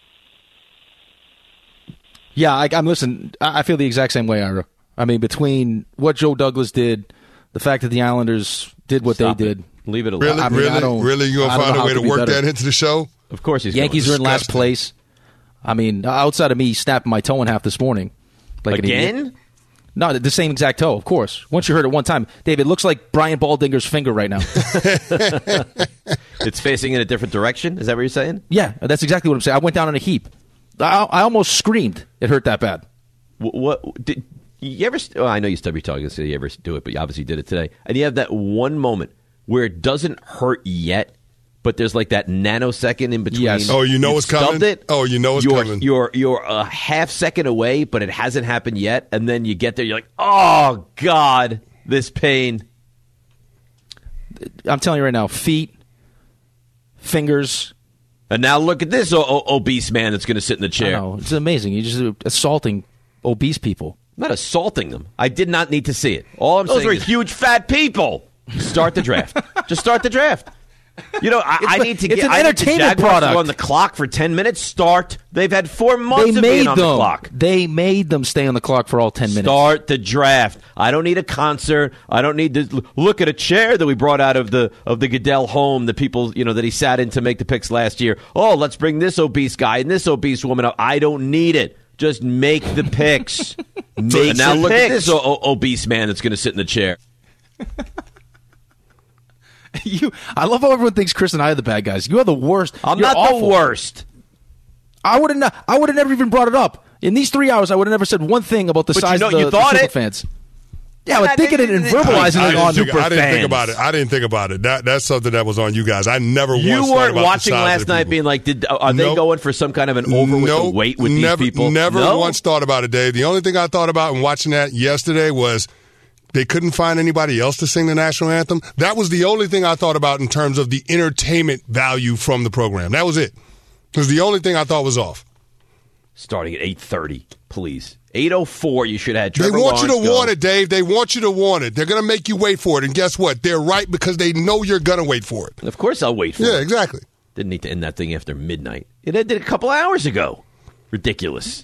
Yeah, I, I'm listen. I I feel the exact same way, Ira. I mean, between what Joe Douglas did, the fact that the Islanders did what Stop they it. did. Leave it alone. Really, I mean, I really, don't- really? You I gonna don't find know a how way it to could be work better. that into the show? Of course he's Yankees going. are in last Disgusting. place. I mean, outside of me snapping my toe in half this morning. Like an idiot. Again? No, the same exact toe, of course. Once you heard it one time. David, it looks like Brian Baldinger's finger right now. It's facing in a different direction? Is that what you're saying? Yeah, that's exactly what I'm saying. I went down in a heap. I, I almost screamed. It hurt that bad. What, what did you ever? Oh, I know you stub your toe. So you ever do it, but you obviously did it today. And you have that one moment where it doesn't hurt yet, but there's like that nanosecond in between. Yes. Oh, you know You've it's coming? stubbed It. Oh, you know it's you're, coming. You're you're a half second away, but it hasn't happened yet. And then you get there, you're like, oh God, this pain. I'm telling you right now, feet, fingers. And now look at this o- o- obese man that's going to sit in the I chair. know, it's amazing. You're just assaulting obese people. I'm not assaulting them. I did not need to see it. All I'm Those saying are is huge fat people. Start the draft. Just start the draft. You know, I, It's I a- need to it's get an I need the entertainment Jaguars to product. go on the clock for ten minutes. Start. They've had four months They of made being on them. the clock. They made them stay on the clock for all ten minutes. Start the draft. I don't need a concert. I don't need to l- look at a chair that we brought out of the of the Goodell home. The people, you know, that he sat in to make the picks last year. Oh, let's bring this obese guy and this obese woman up. I don't need it. Just make the picks. Make now the look at picks. This o- o- obese man that's going to sit in the chair. You, I love how everyone thinks Chris and I are the bad guys. You are the worst. I'm You're not awful. the worst. I would have. I would have never even brought it up in these three hours. I would have never said one thing about the But you size know- of the, you thought the it. super fans. Yeah, but thinking it and verbalizing I, I it didn't on think, super I didn't fans. think about it. I didn't think about it. That that's something that was on you guys. I never You once thought weren't about watching the size last of the night people. being like, did, are they Nope. going for some kind of an over with Nope. the weight with never, these people? Never No? once thought about it, Dave. The only thing I thought about in watching that yesterday was they couldn't find anybody else to sing the national anthem. That was the only thing I thought about in terms of the entertainment value from the program. That was it. It was the only thing I thought was off. Starting at eight thirty, please. eight oh four, you should have had They Trevor want you to Lawrence go. want it, Dave. They want you to want it. They're going to make you wait for it. And guess what? They're right because they know you're going to wait for it. Of course I'll wait for Yeah, it. exactly. Didn't need to end that thing after midnight. It ended a couple hours ago. Ridiculous.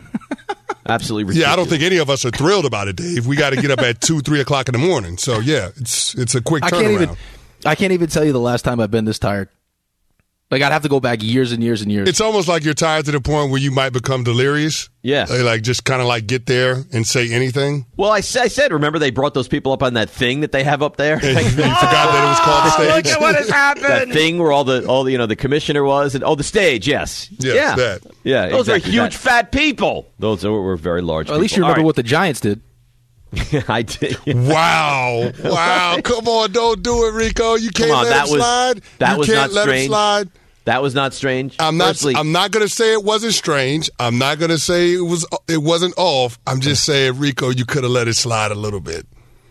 Absolutely ridiculous. Yeah, I don't think any of us are thrilled about it, Dave. We got to get up at two, three o'clock in the morning. So yeah, it's it's a quick I turnaround. can't even. I can't even tell you the last time I've been this tired. Like I'd have to go back years and years and years. It's almost like you're tired to the point where you might become delirious. Yeah. Like, like just kind of like get there and say anything. Well, I, s- I said, remember they brought those people up on that thing that they have up there? And you forgot that it was called the stage. Look at what has happened. That thing where all the all the, you know the commissioner was and oh the stage, yes. Yes, yeah. that. Yeah. Those exactly are huge that. fat people. Those are, were very large Or at least people. you remember All what the Giants did. right. I did. Wow. Wow. Come on, don't do it, Rico. You can't Come on, let that it was slide. that you was can't not let strange. it slide. That was not strange. I'm not. Firstly, I'm not going to say it wasn't strange. I'm not going to say it was. It wasn't off. I'm just saying, Rico, you could have let it slide a little bit.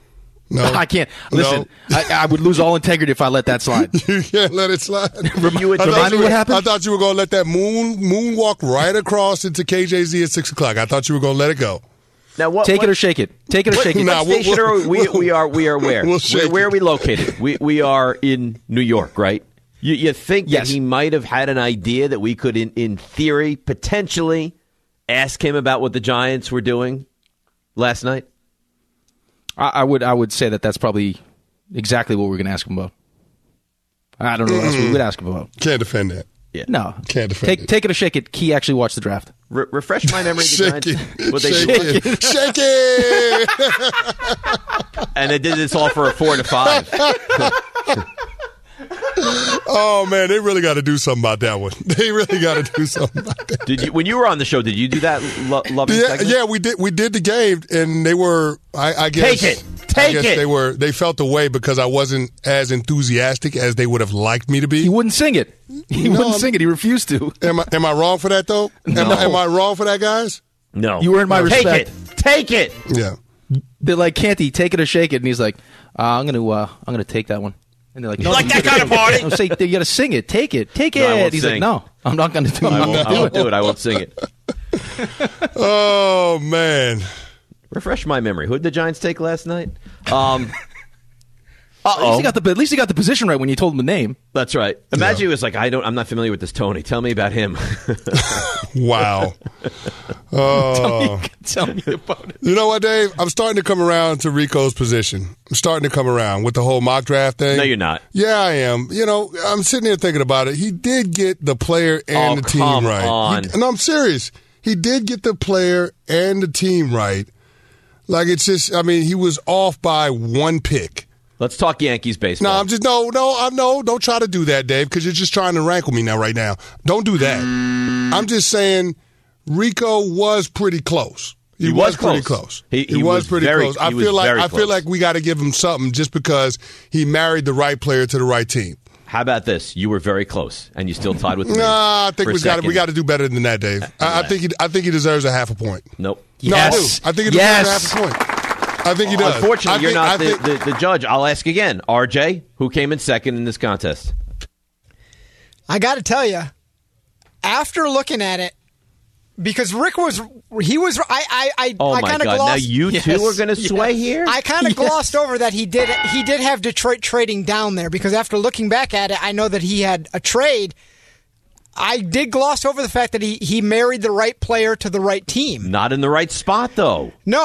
No, I can't. Listen, No. I, I would lose all integrity if I let that slide. You can't let it slide. You would I thought remind you me were- what happened? I thought you were going to let that moon moonwalk right across into K J Z at six o'clock. I thought you were going to let it go. now what? Take what, it or shake it. Take it or shake it. Nah, What we'll- station are we? we'll- We are. We are where? we'll where, shake where are it. we located? We we are in New York, right? You, you think Yes. that he might have had an idea that we could, in, in theory, potentially ask him about what the Giants were doing last night? I, I would. I would say that that's probably exactly what we're going to ask him about. I don't know what else we would ask him about. Can't defend that. Yeah. No, Can't defend take it. take it or shake it. Key actually watched the draft. Re- refresh my memory. The Shake Giants, it. what they Shake did, it. Shake it. and they did this all for a four to five. Oh man, they really got to do something about that one. They really got to do something about that. Did you when you were on the show? Did you do that? Lo- loving Yeah, segment? yeah, we did. We did the game, and they were. I, I guess. Take it. I Take guess it. They were. They felt the way because I wasn't as enthusiastic as they would have liked me to be. He wouldn't sing it. He No, wouldn't I'm- sing it. He refused to. Am I? Am I wrong for that though? Am, No. I, am I wrong for that, guys? No. You earned my Take respect. it. Take it. Yeah. They're like, can't he take it or shake it? And he's like, uh, I'm gonna, uh, I'm gonna take that one. And they're like, no, like you that gotta kind of take it. party? I'm saying, you got to sing it. Take it. Take No, I it. won't He's sing. like, no, I'm not going to do it. I I'm won't, not I gonna won't do it. I won't sing it. Oh man. Refresh my memory. Who did the Giants take last night? Um, At least, he got the, at least he got the position right when you told him the name. that's right. Imagine he was like, I don't. I'm not familiar with this Tony. Tell me about him. Wow. Oh. Tell me about it. You know what, Dave? I'm starting to come around to Rico's position. I'm starting to come around with the whole mock draft thing. No, you're not. Yeah, I am. You know, I'm sitting here thinking about it. He did get the player and Oh, the team come right. on. He, no, I'm serious. He did get the player and the team right. Like, it's just, I mean, he was off by one pick. Let's talk Yankees baseball. No, I'm just, no, no, I'm no, don't try to do that, Dave, because you're just trying to rankle me now, right now. Don't do that. I'm just saying Rico was pretty close. He, He was, was pretty close. close. He- he was, was pretty very- close. I he was feel like very I feel close. like we got to give him something just because he married the right player to the right team. How about this? You were very close, and you still tied with me. Nah, I think for we got second. we got to do better than that, Dave. I, I think he I think he deserves a half a point. Nope. Yes. No, I do. I think he deserves Yes. a half a point. I think he does. Unfortunately, I you're think- not I the, think- the, the judge. I'll ask again. R J, who came in second in this contest? I got to tell you, after looking at it, because Rick was, he was, I, I, I, Oh I my kind of God! glossed. Now you two Yes. are going to sway here. I kind of Yes. glossed over that he did, he did have Detroit trading down there because after looking back at it, I know that he had a trade. I did gloss over the fact that he, he married the right player to the right team. Not in the right spot, though. No,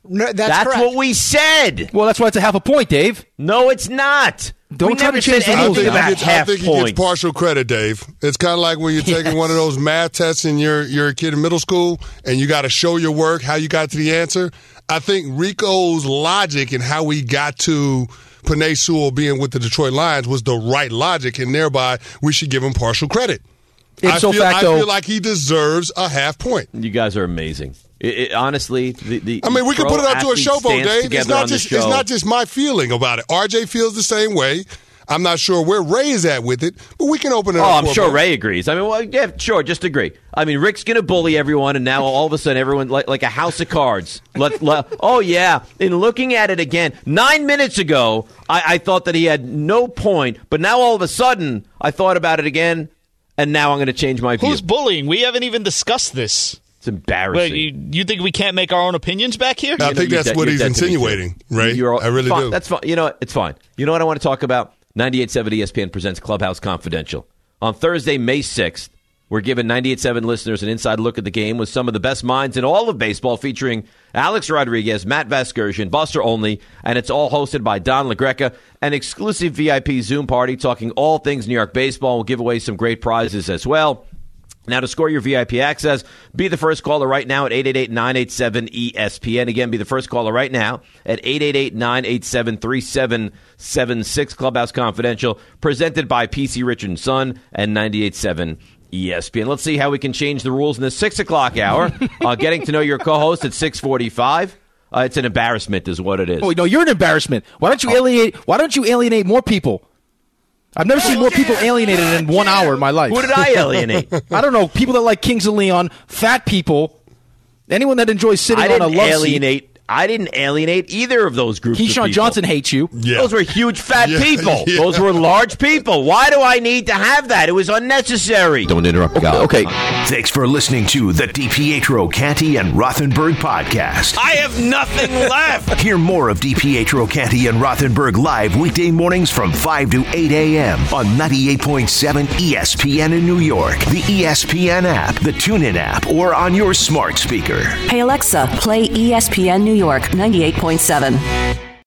No, that's That's correct. what we said. Well, that's why it's a half a point, Dave. No, it's not. Don't we try never to change said the rules. anything I think, about he gets, I half think he points. gets partial credit, Dave. It's kind of like when you're taking Yes. one of those math tests and you're you're a kid in middle school and you got to show your work, how you got to the answer. I think Rico's logic and how we got to Penei Sewell being with the Detroit Lions was the right logic, and thereby we should give him partial credit. I Ipso feel, facto- I feel like he deserves a half point. You guys are amazing. It, it, honestly, the, the I mean, we can put it up to a show vote, stands Dave. It's together not on the just it's show. not just my feeling about it. R J feels the same way. I'm not sure where Ray is at with it, but we can open it Oh, up. I'm for a sure vote. Ray agrees. I mean, well, yeah, sure, just agree. I mean, Rick's going to bully everyone, and now all of a sudden, everyone like, like a house of cards. Let, let, oh yeah. In looking at it again, nine minutes ago, I, I thought that he had no point, but now all of a sudden, I thought about it again, and now I'm going to change my view. Who's bullying? We haven't even discussed this. It's embarrassing. Wait, you, you think we can't make our own opinions back here? I think You're that's de- what you're he's dead to me, insinuating, too. Ray. You're all- I really fine. do. That's fine. You know what? It's fine. You know what I want to talk about? ninety-eight point seven E S P N presents Clubhouse Confidential. On Thursday, May sixth, we're giving ninety-eight point seven listeners an inside look at the game with some of the best minds in all of baseball, featuring Alex Rodriguez, Matt Vasgersian, Buster Olney, and it's all hosted by Don LaGreca, an exclusive V I P Zoom party talking all things New York baseball. We'll give away some great prizes as well. Now, to score your V I P access, be the first caller right now at eight eight eight, nine eight seven, E S P N. Again, be the first caller right now at eight eight eight, nine eight seven, three seven seven six. Clubhouse Confidential, presented by P C Rich and Son and ninety-eight point seven E S P N. Let's see how we can change the rules in the six o'clock hour. uh, getting to know your co-host at six forty-five. Uh, it's an embarrassment is what it is. Oh, no, you're an embarrassment. Why don't you alienate? Why don't you alienate more people? I've never seen more people alienated in one hour in my life. Who did I alienate? I don't know. People that like Kings of Leon, fat people, anyone that enjoys sitting I on a didn't love alienate. seat. I didn't alienate either of those groups of Keyshawn people. Johnson hates you. Yeah. Those were huge fat Yeah, people. yeah. Those were large people. Why do I need to have that? It was unnecessary. Don't interrupt God. Okay. Thanks for listening to the DiPietro, Canty, and Rothenberg podcast. I have nothing left. Hear more of DiPietro, Canty, and Rothenberg live weekday mornings from five to eight a.m. on ninety-eight point seven E S P N in New York, the E S P N app, the TuneIn app, or on your smart speaker. Hey Alexa, play E S P N New York ninety-eight point seven.